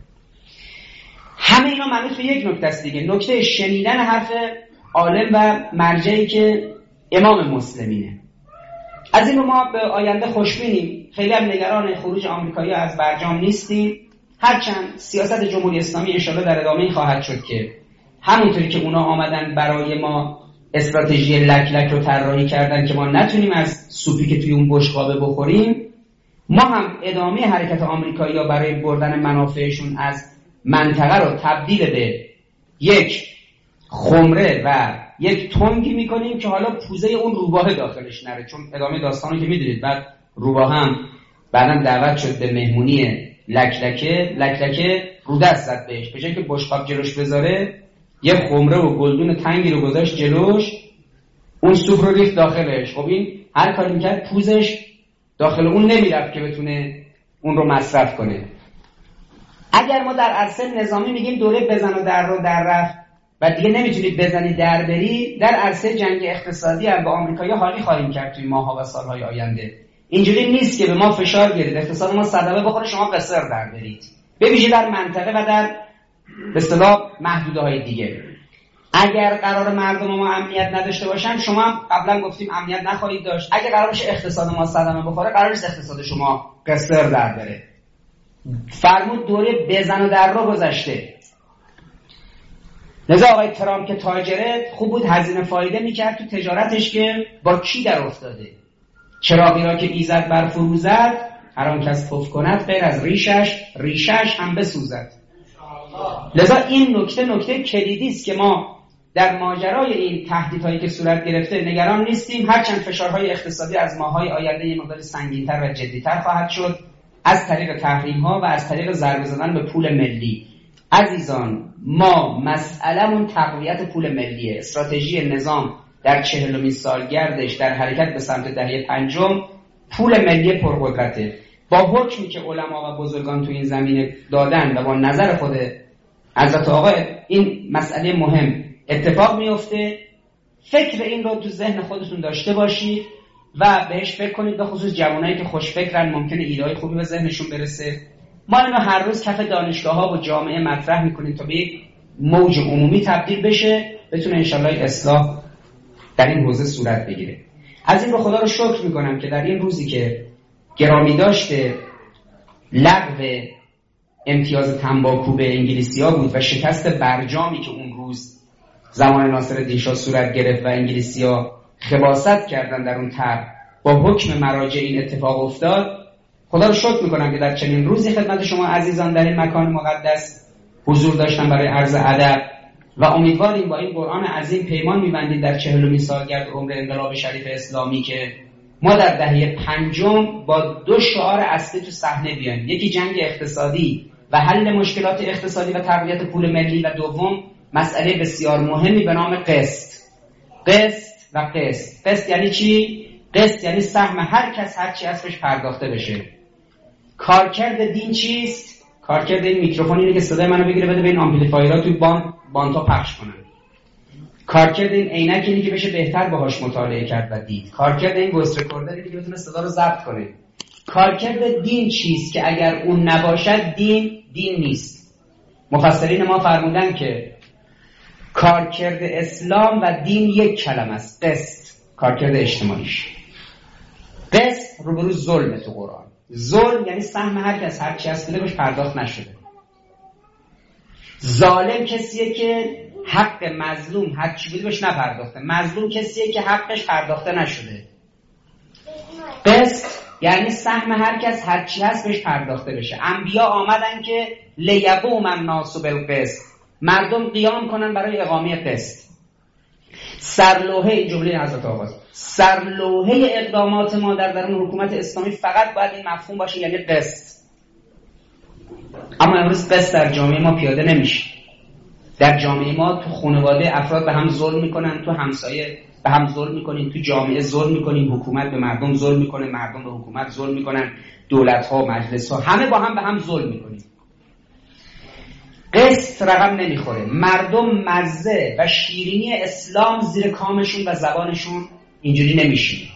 همه اینا منوط به یک نکته است دیگه، نکته شنیدن حرف عالم و مرجعی که امام مسلمینه. از این رو ما به آینده خوشبینیم. خیلی هم نگران خروج آمریکایی‌ها از برجام نیستیم، هرچند سیاست جمهوری اسلامی انشالله در ادامه خواهد شد که همونطوری که اونا آمدن برای ما استراتژی لک لک رو طراحی کردن که ما نتونیم از سوپی که توی اون بشقابه بخوریم، ما هم ادامه حرکت آمریکایی‌ها برای بردن منافعشون از منطقه رو تبدیل به یک خمره و یک تنگی میکنیم که حالا پوزه اون روباه داخلش نره. چون ادامه داستانو که میدونید، بعد روباه هم بعدم دعوت شد به مهمونی لکلکه، لکلکه رو دست زد بهش، به جای که بشقاب جلوش بذاره یه خمره و گلدون تنگی رو گذاشت جلوش، اون سوپ رو ریخت داخلش. خب این هر کاری میکرد پوزش داخل اون نمیرفت که بتونه اون رو مصرف کنه. اگر ما در عرصه نظامی میگیم دوره بزن و در رو در رفت و دیگه نمیتونید بزنی در بری، در عرصه جنگ اقتصادی هم با آمریکایی حالی خواهیم کرد توی ماها و سالهای آینده. اینجوری نیست که به ما فشار بیارید اقتصاد ما صدمه بخوره شما قصر در برید، به ویژه در منطقه و در به اصطلاح محدوده‌های دیگه. اگر قرار مردم ما امنیت نداشته باشن، شما هم قبلا گفتیم امنیت نخواهید داشت. اگر قرار باشه اقتصاد ما صدمه بخوره، قرار نیست اقتصاد شما قصر در بره. فرمود دوره بزن و در رو گذشته. لذا آقای ترامپ که تاجره خوب بود هزینه فایده میکرد تو تجارتش که با کی در افتاده. چراغی را که ایزد بر فروزد، هر آن کس پف کند غیر از ریشش، ریشش هم بسوزد. لذا این نکته نکته کلیدی است که ما در ماجرای این تهدیدهایی که صورت گرفته نگران نیستیم، هرچند فشارهای اقتصادی از ماهای آینده یه مقدار سنگین‌تر و جدی‌تر خواهد شد از طریق تحریم‌ها و از طریق ضربه زدن به پول ملی. عزیزان، ما مسئله‌مون تقویت پول ملیه. استراتژی نظام در چهلمین سالگردش در حرکت به سمت دهه پنجم پول ملی پرقدرته. با حکمی که علما و بزرگان تو این زمینه دادن و با نظر خود حضرت آقا این مسئله مهم اتفاق میفته. فکر این رو تو ذهن خودتون داشته باشید و بهش فکر کنید، به خصوص جوانایی که خوش فکرن ممکنه ایده‌های خوبی به ذهنشون برسه. ما اینو هر روز کف دانشگاه‌ها و جامعه مطرح می‌کنیم تا به یک موج عمومی تبدیل بشه، بتونه انشالله اصلاح در این حوزه صورت بگیره. از این رو خدا رو شکر می‌کنم که در این روزی که گرامی داشته لغو امتیاز تنباکو به انگلیسی‌ها بود و شکست برجامی که اون روز زمان ناصرالدین شاه صورت گرفت و انگلیسی‌ها خباثت کردن در اون طرح با حکم مراجع این اتفاق افتاد. خدا رو شکر میکنم که در چنین روزی خدمت شما عزیزان در این مکان مقدس حضور داشتم برای عرض ادب و امیدواریم با این قرآن عظیم پیمان می‌بندیم در چهلمین سالگرد عمر انقلاب شریف اسلامی که ما در دهه پنجم با دو شعار اصلی تو صحنه بیایم. یکی جنگ اقتصادی و حل مشکلات اقتصادی و تقویت پول ملی و دوم مسئله بسیار مهمی به نام قسط. قسط و قسط. قسط یعنی چی؟ قسط یعنی سهم هر کس هر چی ازش پرداخته بشه. کارکرد دین چیست؟ کارکرد این میکروفون اینه که صدای منو بگیره بده به این آمپلیفایرها توی بان بانتا پخش کنن. کارکرد این عینک اینه که بشه بهتر باهاش مطالعه کرد و دید. کارکرد این وایس رکوردر اینه که بتونه صدا رو ضبط کنه. کارکرد دین چیست که اگر اون نباشد دین دین نیست. مفسرین ما فرمودن که کارکرد اسلام و دین یک کلمه است، قسط. کارکرد اجتماعیش قسط روبرو ظلم تو قرآن. ظلم یعنی سهم هر کس هر چی هست بهش پرداخت نشده. ظالم کسیه که حق مظلوم هر چی بوده بهش نپرداخته. مظلوم کسیه که حقش پرداخته نشده. قسط یعنی سهم هر کس هر چی هست بهش پرداخته بشه. انبیا آمدن که لیقوم الناس بالقسط، مردم قیام کنن برای اقامه قسط. سرلوحه، این جمله حضرت آقاست، سرلوحه اقدامات ما در درون حکومت اسلامی فقط باید این مفهوم باشه، یعنی قسط. اما امروز قسط در جامعه ما پیاده نمیشه. در جامعه ما تو خانواده افراد به هم ظلم میکنن، تو همسایه به هم ظلم میکنین، تو جامعه ظلم میکنین، حکومت به مردم ظلم میکنه، مردم به حکومت ظلم میکنن، دولت ها، مجلس ها، همه با هم به هم ظلم میکنین. قسط رقم نمیخوره. مردم مزه و شیرینی اسلام زیر کامشون و زبانشون اینجوری نمیشینه.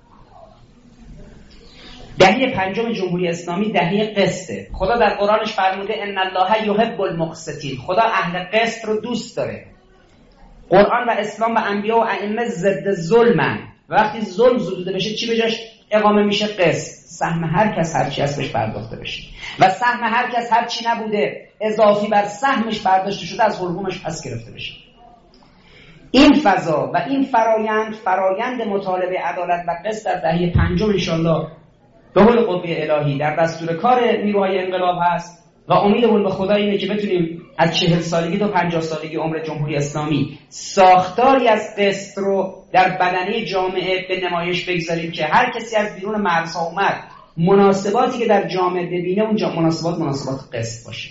دهه پنجم جمهوری اسلامی دهه قسطه. خدا در قرآنش فرموده ان الله یحب المقسطین. خدا اهل قسط رو دوست داره. قرآن و اسلام و انبیا و ائمه ضد ظلمن و وقتی ظلم زدوده بشه چی به جاش اقامه میشه؟ قسط. سهم هر کس هر چی هست بهش پرداخته بشه و سهم هر کس هر چی نبوده اضافی بر سهمش برداشته شده از حلقومش پس گرفته بشه. این فضا و این فرایند فرایند مطالبه عدالت و قسط در دهه پنجم انشالله به حول قوه الهی در دستور کار نیروهای انقلاب هست و امیدمون به خدا اینه که بتونیم از چهل سالگی تا پنجاه سالگی عمر جمهوری اسلامی ساختاری از قسط رو در بدنه جامعه به نمایش بگذاریم که هر کسی از بیرون مرزها اومد مناسباتی که در جامعه ببینه اونجا مناسبات مناسبات قسط باشه.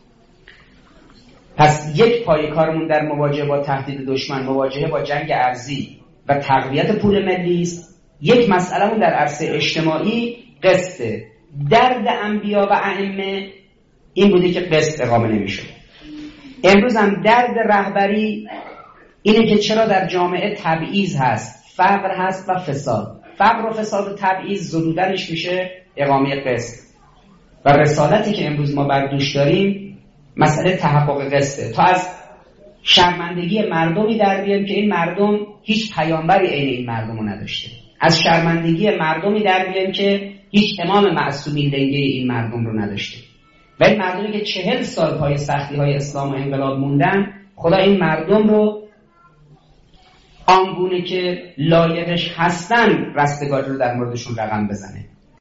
پس یک پای کارمون در مواجهه با تهدید دشمن، مواجهه با جنگ ارضی و تقویت پول ملی است. یک مسئلهمون در عرصه اجتماعی قسطه. درد انبیا و ائمه این بوده که قسط اقامه نمیشه. امروز هم درد رهبری اینه که چرا در جامعه تبعیض هست، فقر هست و فساد. فقر و فساد و تبعیض زدودنش میشه اقامه قسط. و رسالتی که امروز ما بر دوش داریم مسئله تحقق قسطه. تا از شرمندگی مردمی در بیاریم که این مردم هیچ پیامبری عین این مردمو نداشته. از شرمندگی مردمی در بیاریم که هیچ امام معصومی لنگه این مردم رو نداشته. و این مردمی که چهل سال پای سختی های اسلام و انقلاب موندن، خدا این مردم رو آنگونه که لایقش هستن رستگاری رو در موردشون رقم بزنه.